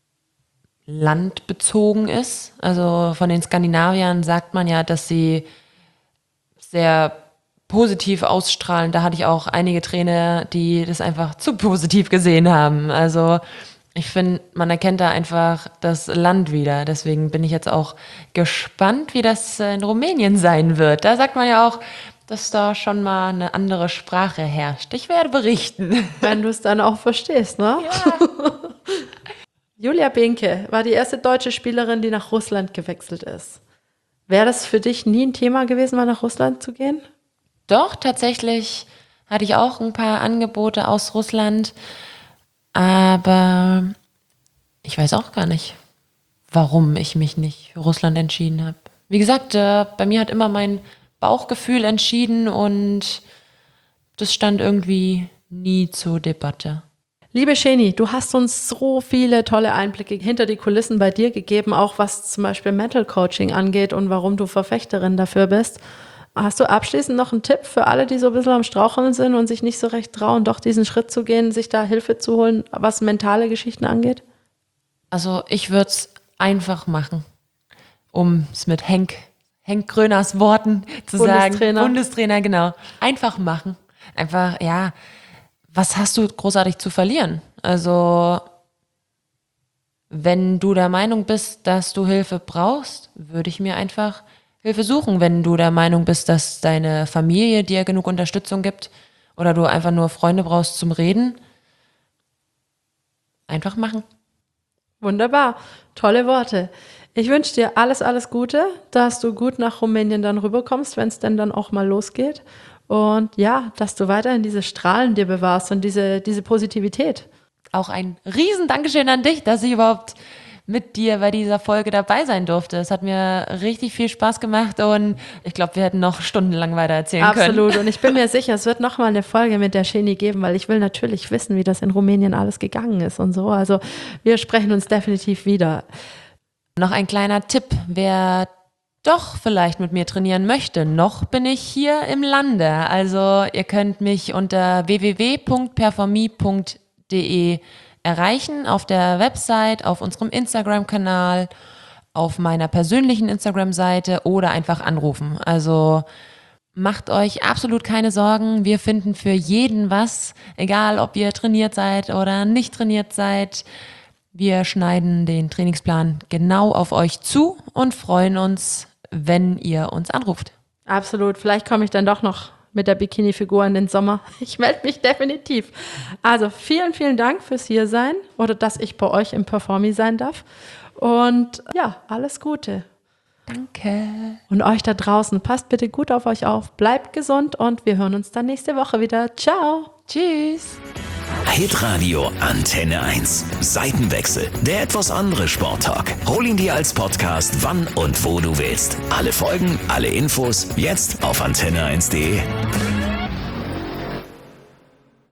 landbezogen ist. Also von den Skandinaviern sagt man ja, dass sie sehr positiv ausstrahlen. Da hatte ich auch einige Trainer, die das einfach zu positiv gesehen haben. Also ich finde, man erkennt da einfach das Land wieder. Deswegen bin ich jetzt auch gespannt, wie das in Rumänien sein wird. Da sagt man ja auch, dass da schon mal eine andere Sprache herrscht. Ich werde berichten. Wenn du es dann auch verstehst, ne? Ja. Julia Behnke war die erste deutsche Spielerin, die nach Russland gewechselt ist. Wäre das für dich nie ein Thema gewesen, mal nach Russland zu gehen? Doch, tatsächlich hatte ich auch ein paar Angebote aus Russland, aber ich weiß auch gar nicht, warum ich mich nicht für Russland entschieden habe. Wie gesagt, äh, bei mir hat immer mein Bauchgefühl entschieden und das stand irgendwie nie zur Debatte. Liebe Sheni, du hast uns so viele tolle Einblicke hinter die Kulissen bei dir gegeben, auch was zum Beispiel Mental Coaching angeht und warum du Verfechterin dafür bist. Hast du abschließend noch einen Tipp für alle, die so ein bisschen am Straucheln sind und sich nicht so recht trauen, doch diesen Schritt zu gehen, sich da Hilfe zu holen, was mentale Geschichten angeht? Also ich würde es einfach machen, um es mit Henk, Henk Gröners Worten zu Bundestrainer. sagen. Bundestrainer, genau. Einfach machen. Einfach, ja, was hast du großartig zu verlieren? Also wenn du der Meinung bist, dass du Hilfe brauchst, würde ich mir einfach Hilfe suchen. Wenn du der Meinung bist, dass deine Familie dir genug Unterstützung gibt oder du einfach nur Freunde brauchst zum Reden, einfach machen. Wunderbar, tolle Worte. Ich wünsche dir alles, alles Gute, dass du gut nach Rumänien dann rüberkommst, wenn es denn dann auch mal losgeht. Und ja, dass du weiterhin diese Strahlen dir bewahrst und diese, diese Positivität. Auch ein riesen Dankeschön an dich, dass ich überhaupt mit dir bei dieser Folge dabei sein durfte. Es hat mir richtig viel Spaß gemacht und ich glaube, wir hätten noch stundenlang weiter erzählen können. Absolut. Und ich bin mir sicher, es wird noch mal eine Folge mit der Sheni geben, weil ich will natürlich wissen, wie das in Rumänien alles gegangen ist und so. Also wir sprechen uns definitiv wieder. Noch ein kleiner Tipp, wer doch vielleicht mit mir trainieren möchte. Noch bin ich hier im Lande. Also ihr könnt mich unter w w w punkt performi punkt d e erreichen, auf der Website, auf unserem Instagram-Kanal, auf meiner persönlichen Instagram-Seite oder einfach anrufen. Also macht euch absolut keine Sorgen. Wir finden für jeden was, egal ob ihr trainiert seid oder nicht trainiert seid. Wir schneiden den Trainingsplan genau auf euch zu und freuen uns, wenn ihr uns anruft. Absolut. Vielleicht komme ich dann doch noch mit der Bikini-Figur in den Sommer. Ich melde mich definitiv. Also vielen, vielen Dank fürs Hiersein oder dass ich bei euch im Performi sein darf. Und ja, alles Gute. Danke. Und euch da draußen, passt bitte gut auf euch auf, bleibt gesund und wir hören uns dann nächste Woche wieder. Ciao. Tschüss. Hitradio Antenne eins. Seitenwechsel. Der etwas andere Sporttalk. Hol ihn dir als Podcast, wann und wo du willst. Alle Folgen, alle Infos, jetzt auf antenne eins punkt de.